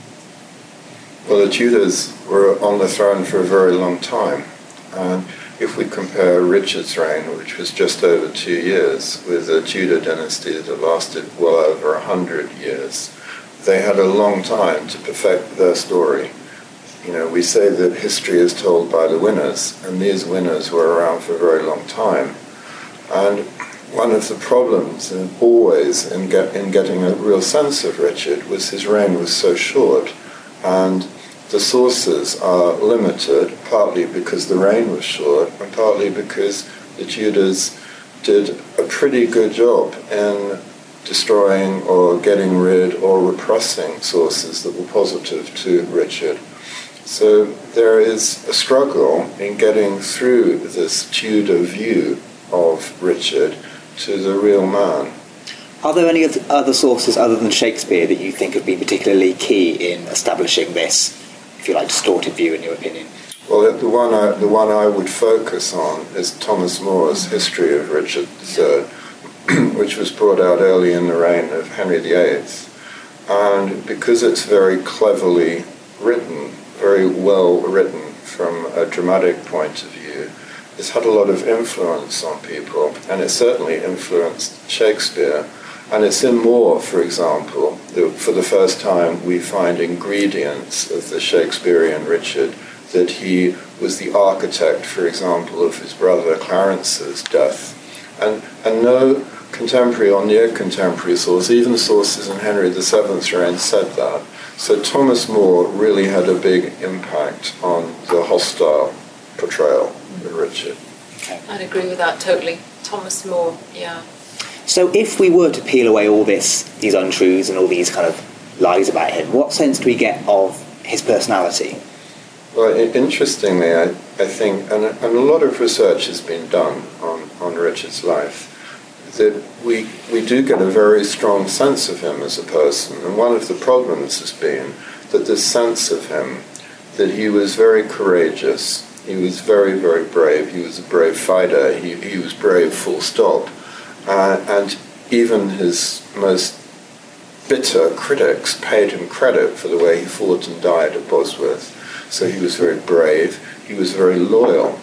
Well, the Tudors were on the throne for a very long time. And if we compare Richard's reign, which was just over two years, with the Tudor dynasty that lasted well over a hundred years, they had a long time to perfect their story. You know, we say that history is told by the winners, and these winners were around for a very long time. And one of the problems in, always in, get, in getting a real sense of Richard was his reign was so short, and the sources are limited, partly because the reign was short, and partly because the Tudors did a pretty good job in destroying or getting rid or repressing sources that were positive to Richard. So there is a struggle in getting through this Tudor view of Richard to the real man. Are there any other sources other than Shakespeare that you think have been particularly key in establishing this, if you like, distorted view in your opinion? Well, the one I, the one I would focus on is Thomas More's History of Richard the Third, which was brought out early in the reign of Henry the Eighth. And because it's very cleverly written, very well written from a dramatic point of view, it's had a lot of influence on people, and it certainly influenced Shakespeare. And it's in More, for example, that for the first time we find ingredients of the Shakespearean Richard, that he was the architect, for example, of his brother Clarence's death. And, and no contemporary or near-contemporary source, even sources in Henry the Seventh's reign, said that. So Thomas More really had a big impact on the hostile portrayal of Richard. Okay. I'd agree with that totally. Thomas More, yeah. So if we were to peel away all this, these untruths and all these kind of lies about him, what sense do we get of his personality? Well, interestingly, I, I think, and, and a lot of research has been done on, on Richard's life, that we we do get a very strong sense of him as a person. And one of the problems has been that this sense of him, that he was very courageous, he was very, very brave, he was a brave fighter, he, he was brave full stop. Uh, and even his most bitter critics paid him credit for the way he fought and died at Bosworth. So he was very brave, he was very loyal,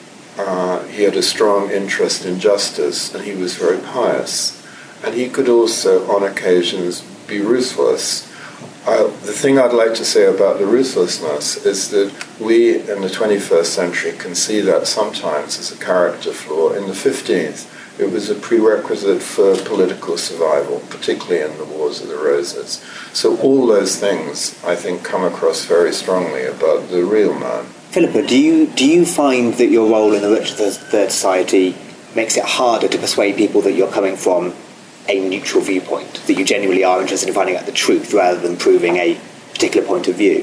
uh, he had a strong interest in justice, and he was very pious. And he could also, on occasions, be ruthless. Uh, the thing I'd like to say about the ruthlessness is that we in the twenty-first century can see that sometimes as a character flaw. In the fifteenth, it was a prerequisite for political survival, particularly in the Wars of the Roses. So all those things, I think, come across very strongly about the real man. Philippa, do you do you find that your role in the Richard the Third Society makes it harder to persuade people that you're coming from a neutral viewpoint, that you genuinely are interested in finding out the truth rather than proving a particular point of view?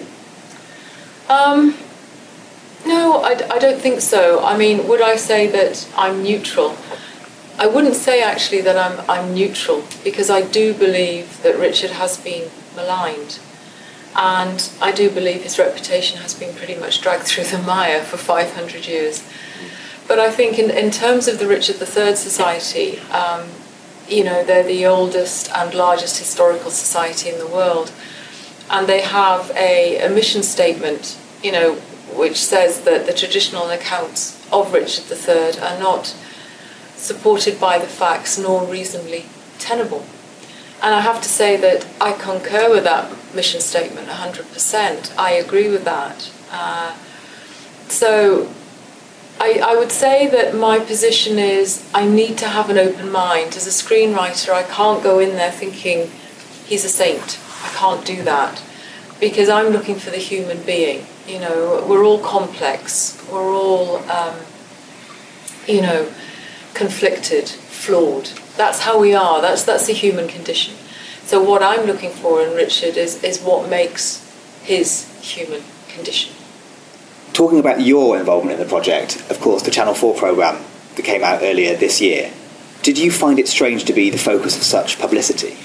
Um, no, I, I don't think so. I mean, would I say that I'm neutral? I wouldn't say actually that I'm I'm neutral, because I do believe that Richard has been maligned, and I do believe his reputation has been pretty much dragged through the mire for five hundred years. But I think in, in terms of the Richard the Third Society, um, you know, they're the oldest and largest historical society in the world, and they have a, a mission statement, you know, which says that the traditional accounts of Richard the Third are not supported by the facts nor reasonably tenable. And I have to say that I concur with that mission statement one hundred percent. I agree with that. Uh, so, I, I would say that my position is I need to have an open mind. As a screenwriter, I can't go in there thinking he's a saint. I can't do that because I'm looking for the human being. You know, we're all complex. We're all, um, you know, conflicted, flawed. That's how we are. That's that's the human condition. So what I'm looking for in Richard is, is what makes his human condition. Talking about your involvement in the project, of course, the Channel four programme that came out earlier this year, did you find it strange to be the focus of such publicity?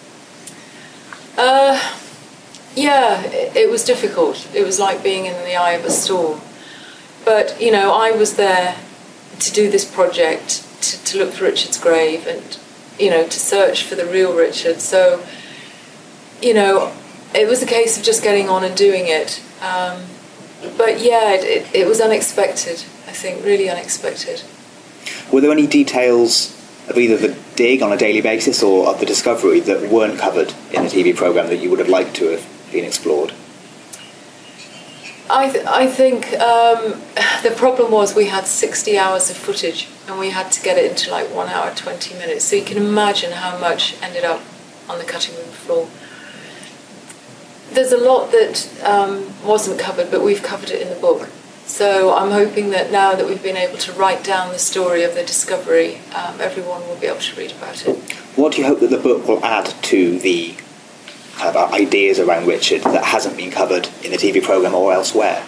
Uh, yeah, it, it was difficult. It was like being in the eye of a storm. But, you know, I was there to do this project, to, to look for Richard's grave and, you know, to search for the real Richard. So, you know, it was a case of just getting on and doing it. Um, But yeah, it, it, it was unexpected, I think, really unexpected. Were there any details of either the dig on a daily basis or of the discovery that weren't covered in the T V programme that you would have liked to have been explored? I, th- I think um, the problem was we had sixty hours of footage and we had to get it into like one hour, twenty minutes. So you can imagine how much ended up on the cutting room floor. There's a lot that um, wasn't covered, but we've covered it in the book. So I'm hoping that now that we've been able to write down the story of the discovery, um, everyone will be able to read about it. What do you hope that the book will add to the kind of ideas around Richard that hasn't been covered in the T V programme or elsewhere?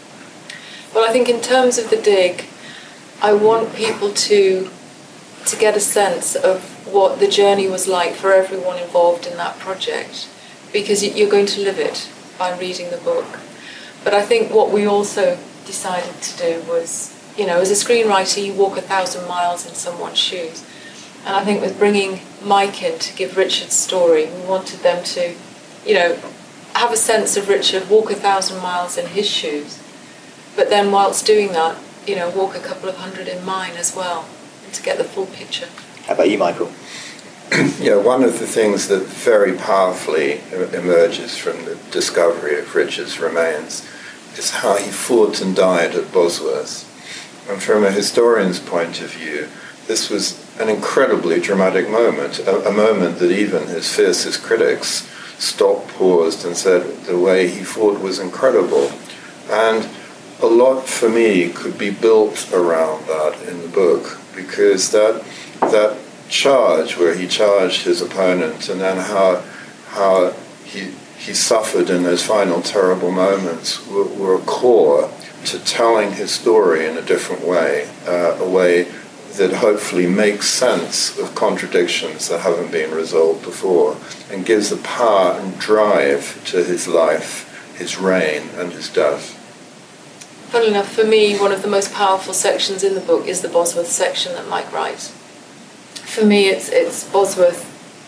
Well, I think in terms of the dig, I want people to to get a sense of what the journey was like for everyone involved in that project, because you're going to live it by reading the book. But I think what we also decided to do was, you know, as a screenwriter, you walk a thousand miles in someone's shoes. And I think with bringing Mike in to give Richard's story, we wanted them to, you know, have a sense of Richard, walk a thousand miles in his shoes. But then whilst doing that, you know, walk a couple of hundred in mine as well, and to get the full picture. How about you, Michael? Yeah, one of the things that very powerfully emerges from the discovery of Richard's remains is how he fought and died at Bosworth. And from a historian's point of view, this was an incredibly dramatic moment, a, a moment that even his fiercest critics stopped, paused, and said the way he fought was incredible. And a lot, for me, could be built around that in the book, because that that charge where he charged his opponent and then how how he he suffered in those final terrible moments were, were a core to telling his story in a different way, uh, a way that hopefully makes sense of contradictions that haven't been resolved before and gives the power and drive to his life, his reign and his death. Funnily enough, for me, one of the most powerful sections in the book is the Bosworth section that Mike writes. For me, it's it's Bosworth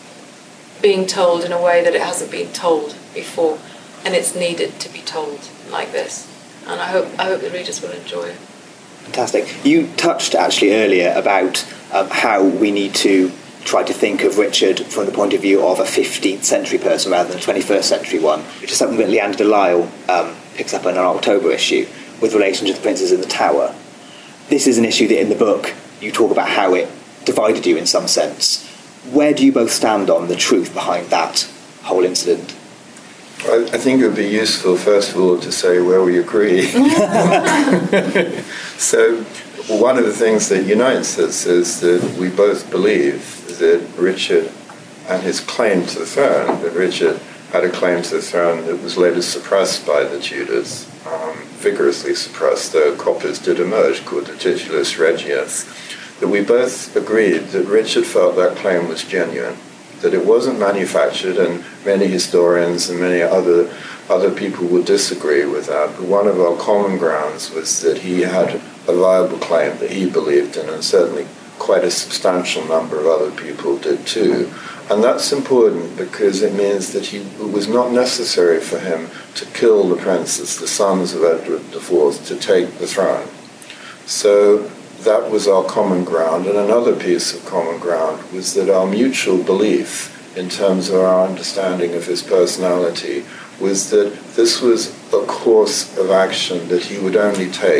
being told in a way that it hasn't been told before, and it's needed to be told like this. And I hope I hope the readers will enjoy it. Fantastic. You touched actually earlier about um, how we need to try to think of Richard from the point of view of a fifteenth century person rather than a twenty-first century one, which is something that Leander de Lisle um, picks up in an October issue with relation to the Princes in the Tower. This is an issue that in the book you talk about how it divided you in some sense. Where do you both stand on the truth behind that whole incident? I, I think it would be useful, first of all, to say where we agree. So one of the things that unites us is that we both believe that Richard and his claim to the throne, that Richard had a claim to the throne that was later suppressed by the Tudors, um, vigorously suppressed, though copies did emerge called the Titulus Regius, that we both agreed that Richard felt that claim was genuine, that it wasn't manufactured, and many historians and many other other people would disagree with that. But one of our common grounds was that he had a viable claim that he believed in, and certainly quite a substantial number of other people did too. And that's important because it means that he, it was not necessary for him to kill the princes, the sons of Edward the Fourth, to take the throne. So that was our common ground. And another piece of common ground was that our mutual belief in terms of our understanding of his personality was that this was a course of action that he would only take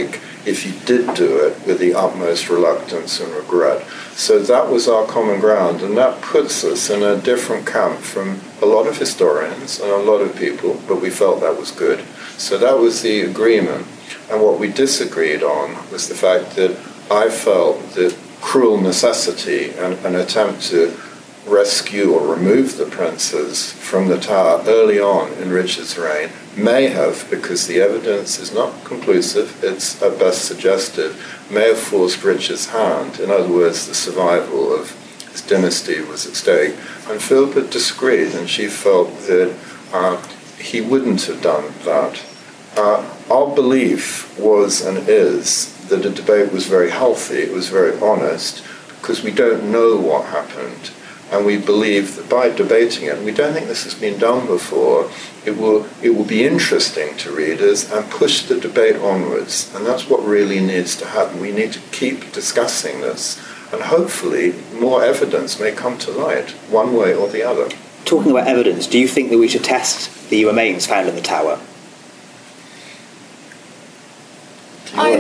if you did do it with the utmost reluctance and regret. So that was our common ground, and that puts us in a different camp from a lot of historians and a lot of people, but we felt that was good. So that was the agreement. And what we disagreed on was the fact that I felt that cruel necessity and an attempt to rescue or remove the princes from the tower early on in Richard's reign may have, because the evidence is not conclusive, it's at best suggestive, may have forced Richard's hand. In other words, the survival of his dynasty was at stake. And Philippa disagreed, and she felt that uh, he wouldn't have done that. Uh, our belief was and is that the debate was very healthy, it was very honest, because we don't know what happened. And we believe that by debating it, and we don't think this has been done before, it will it will be interesting to readers and push the debate onwards. And that's what really needs to happen. We need to keep discussing this, and hopefully more evidence may come to light, one way or the other. Talking about evidence, do you think that we should test the remains found in the tower? I,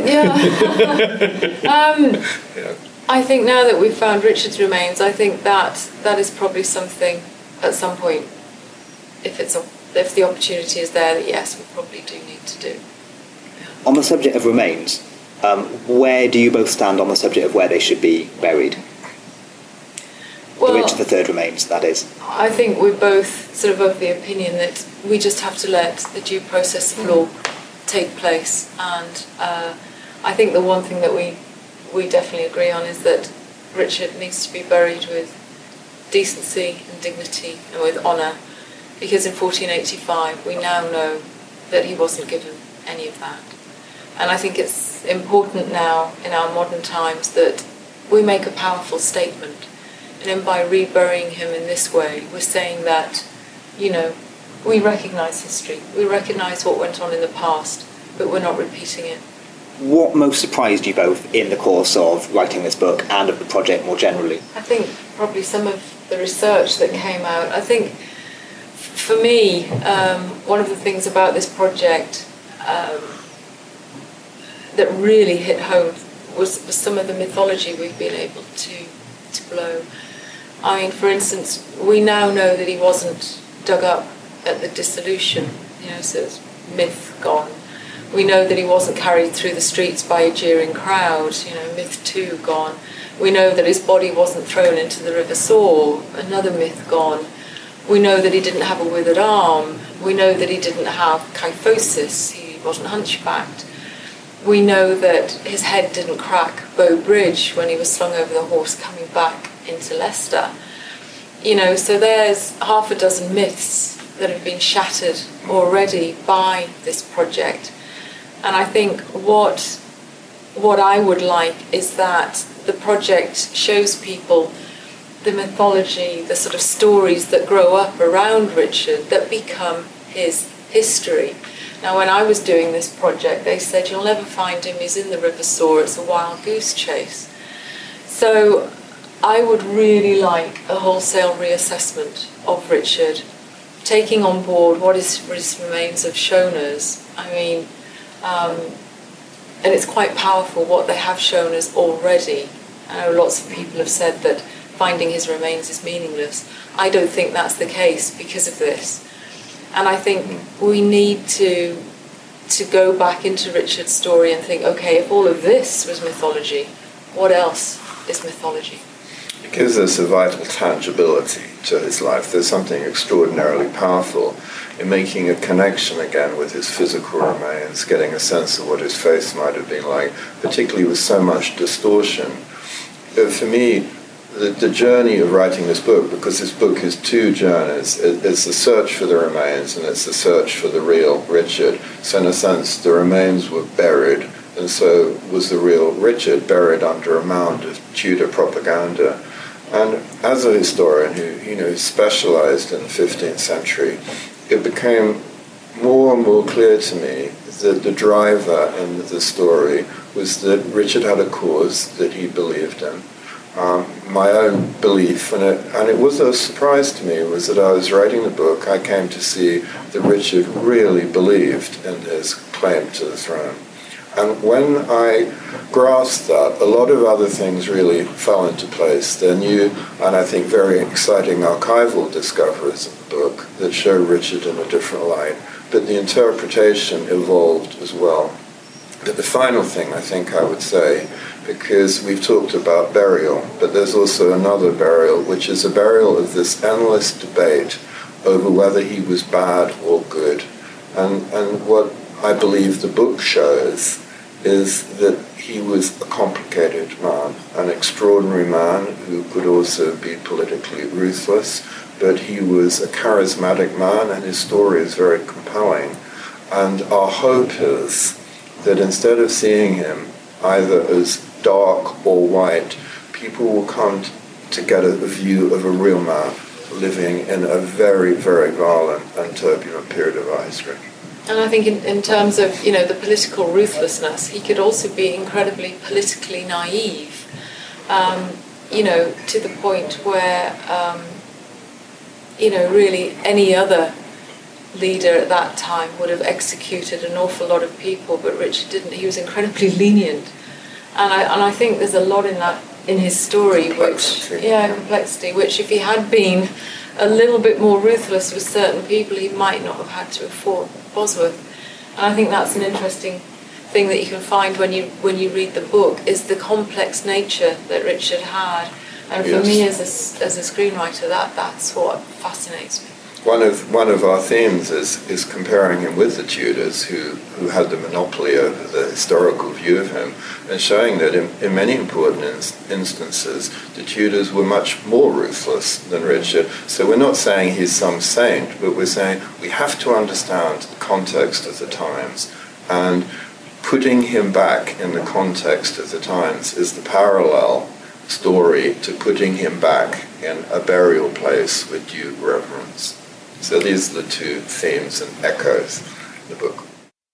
yeah. um, yeah. I think now that we've found Richard's remains, I think that that is probably something at some point, if it's a, if the opportunity is there, that yes, we probably do need to do. Yeah. On the subject of remains, um, where do you both stand on the subject of where they should be buried? Well, the Richard the Third remains, that is. I think we're both sort of of the opinion that we just have to let the due process of law take place, and uh, I think the one thing that we we definitely agree on is that Richard needs to be buried with decency and dignity and with honour, because in fourteen eighty-five we now know that he wasn't given any of that. And I think it's important now in our modern times that we make a powerful statement, and then by reburying him in this way we're saying that, you know, we recognise history, we recognise what went on in the past, but we're not repeating it. What most surprised you both in the course of writing this book and of the project more generally? I think probably some of the research that came out. I think for me, um, one of the things about this project um, that really hit home was, was some of the mythology we've been able to, to blow. I mean, for instance, we now know that he wasn't dug up at the dissolution, you know, so it's myth gone. We know that he wasn't carried through the streets by a jeering crowd, you know, myth two gone. We know that his body wasn't thrown into the River Soar, another myth gone. We know that he didn't have a withered arm. We know that he didn't have kyphosis, he wasn't hunchbacked. We know that his head didn't crack Bow Bridge when he was slung over the horse coming back into Leicester. You know, so there's half a dozen myths that have been shattered already by this project. And I think what what I would like is that the project shows people the mythology, the sort of stories that grow up around Richard that become his history. Now, when I was doing this project, they said, you'll never find him, he's in the River Soar, it's a wild goose chase. So I would really like a wholesale reassessment of Richard, taking on board what his, his remains have shown us. I mean, Um, and it's quite powerful what they have shown us already. I know lots of people have said that finding his remains is meaningless. I don't think that's the case because of this. And I think we need to to go back into Richard's story and think, okay, if all of this was mythology, what else is mythology? It gives us a vital tangibility to his life. There's something extraordinarily powerful in making a connection again with his physical remains, getting a sense of what his face might have been like, particularly with so much distortion. But for me, the, the journey of writing this book, because this book is two journeys, it, it's the search for the remains and it's the search for the real Richard. So in a sense, the remains were buried, and so was the real Richard buried under a mound of Tudor propaganda. And as a historian who, you know, specialized in the fifteenth century, it became more and more clear to me that the driver in the story was that Richard had a cause that he believed in. Um, my own belief, and it, and it was a surprise to me, was that I was writing the book, I came to see that Richard really believed in his claim to the throne. And when I grasped that, a lot of other things really fell into place. There are new, and I think very exciting archival discoveries in the book that show Richard in a different light, but the interpretation evolved as well. But the final thing I think I would say, because we've talked about burial, but there's also another burial, which is a burial of this endless debate over whether he was bad or good. And, and what I believe the book shows is that he was a complicated man, an extraordinary man who could also be politically ruthless, but he was a charismatic man and his story is very compelling. And our hope is that instead of seeing him either as dark or white, people will come to get a view of a real man living in a very, very violent and turbulent period of our history. And I think in, in terms of, you know, the political ruthlessness, he could also be incredibly politically naive, um, you know, to the point where, um, you know, really any other leader at that time would have executed an awful lot of people, but Richard didn't. He was incredibly lenient. And I, and I think there's a lot in that, in his story, which, yeah, complexity, which if he had been a little bit more ruthless with certain people, he might not have had to have fought Bosworth. And I think that's an interesting thing that you can find when you when you read the book, is the complex nature that Richard had. And for yes. me as a, as a screenwriter, that, that's what fascinates me. One of one of our themes is, is comparing him with the Tudors, who, who had the monopoly over the historical view of him, and showing that in, in many important in- instances, the Tudors were much more ruthless than Richard. So we're not saying he's some saint, but we're saying we have to understand the context of the times, and putting him back in the context of the times is the parallel story to putting him back in a burial place with due reverence. So these are the two themes and echoes in the book.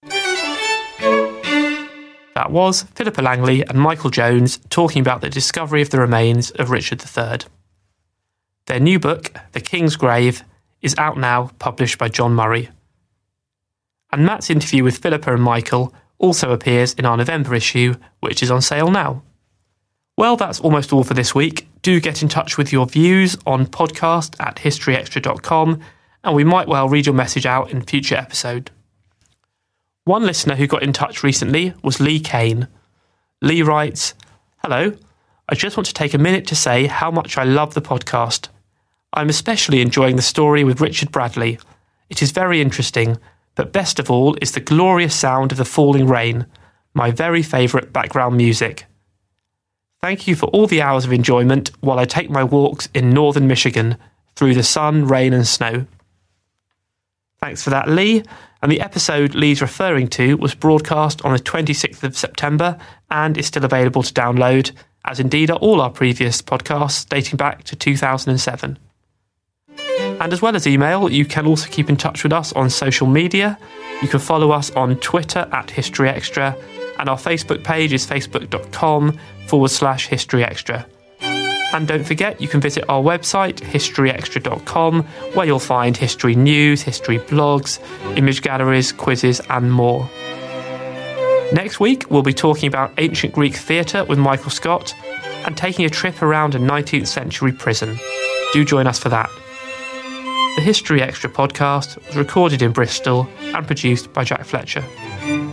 That was Philippa Langley and Michael Jones talking about the discovery of the remains of Richard the Third. Their new book, The King's Grave, is out now, published by John Murray. And Matt's interview with Philippa and Michael also appears in our November issue, which is on sale now. Well, that's almost all for this week. Do get in touch with your views on podcast at history extra dot com, and we might well read your message out in a future episode. One listener who got in touch recently was Lee Kane. Lee writes, "Hello, I just want to take a minute to say how much I love the podcast. I'm especially enjoying the story with Richard Bradley. It is very interesting, but best of all is the glorious sound of the falling rain, my very favourite background music. Thank you for all the hours of enjoyment while I take my walks in northern Michigan through the sun, rain and snow." Thanks for that, Lee. And the episode Lee's referring to was broadcast on the twenty-sixth of September and is still available to download, as indeed are all our previous podcasts dating back to two thousand seven. And as well as email, you can also keep in touch with us on social media. You can follow us on Twitter at History Extra, and our Facebook page is facebook.com forward slash History Extra. And don't forget, you can visit our website, history extra dot com, where you'll find history news, history blogs, image galleries, quizzes, and more. Next week, we'll be talking about ancient Greek theatre with Michael Scott and taking a trip around a nineteenth century prison. Do join us for that. The History Extra podcast was recorded in Bristol and produced by Jack Fletcher.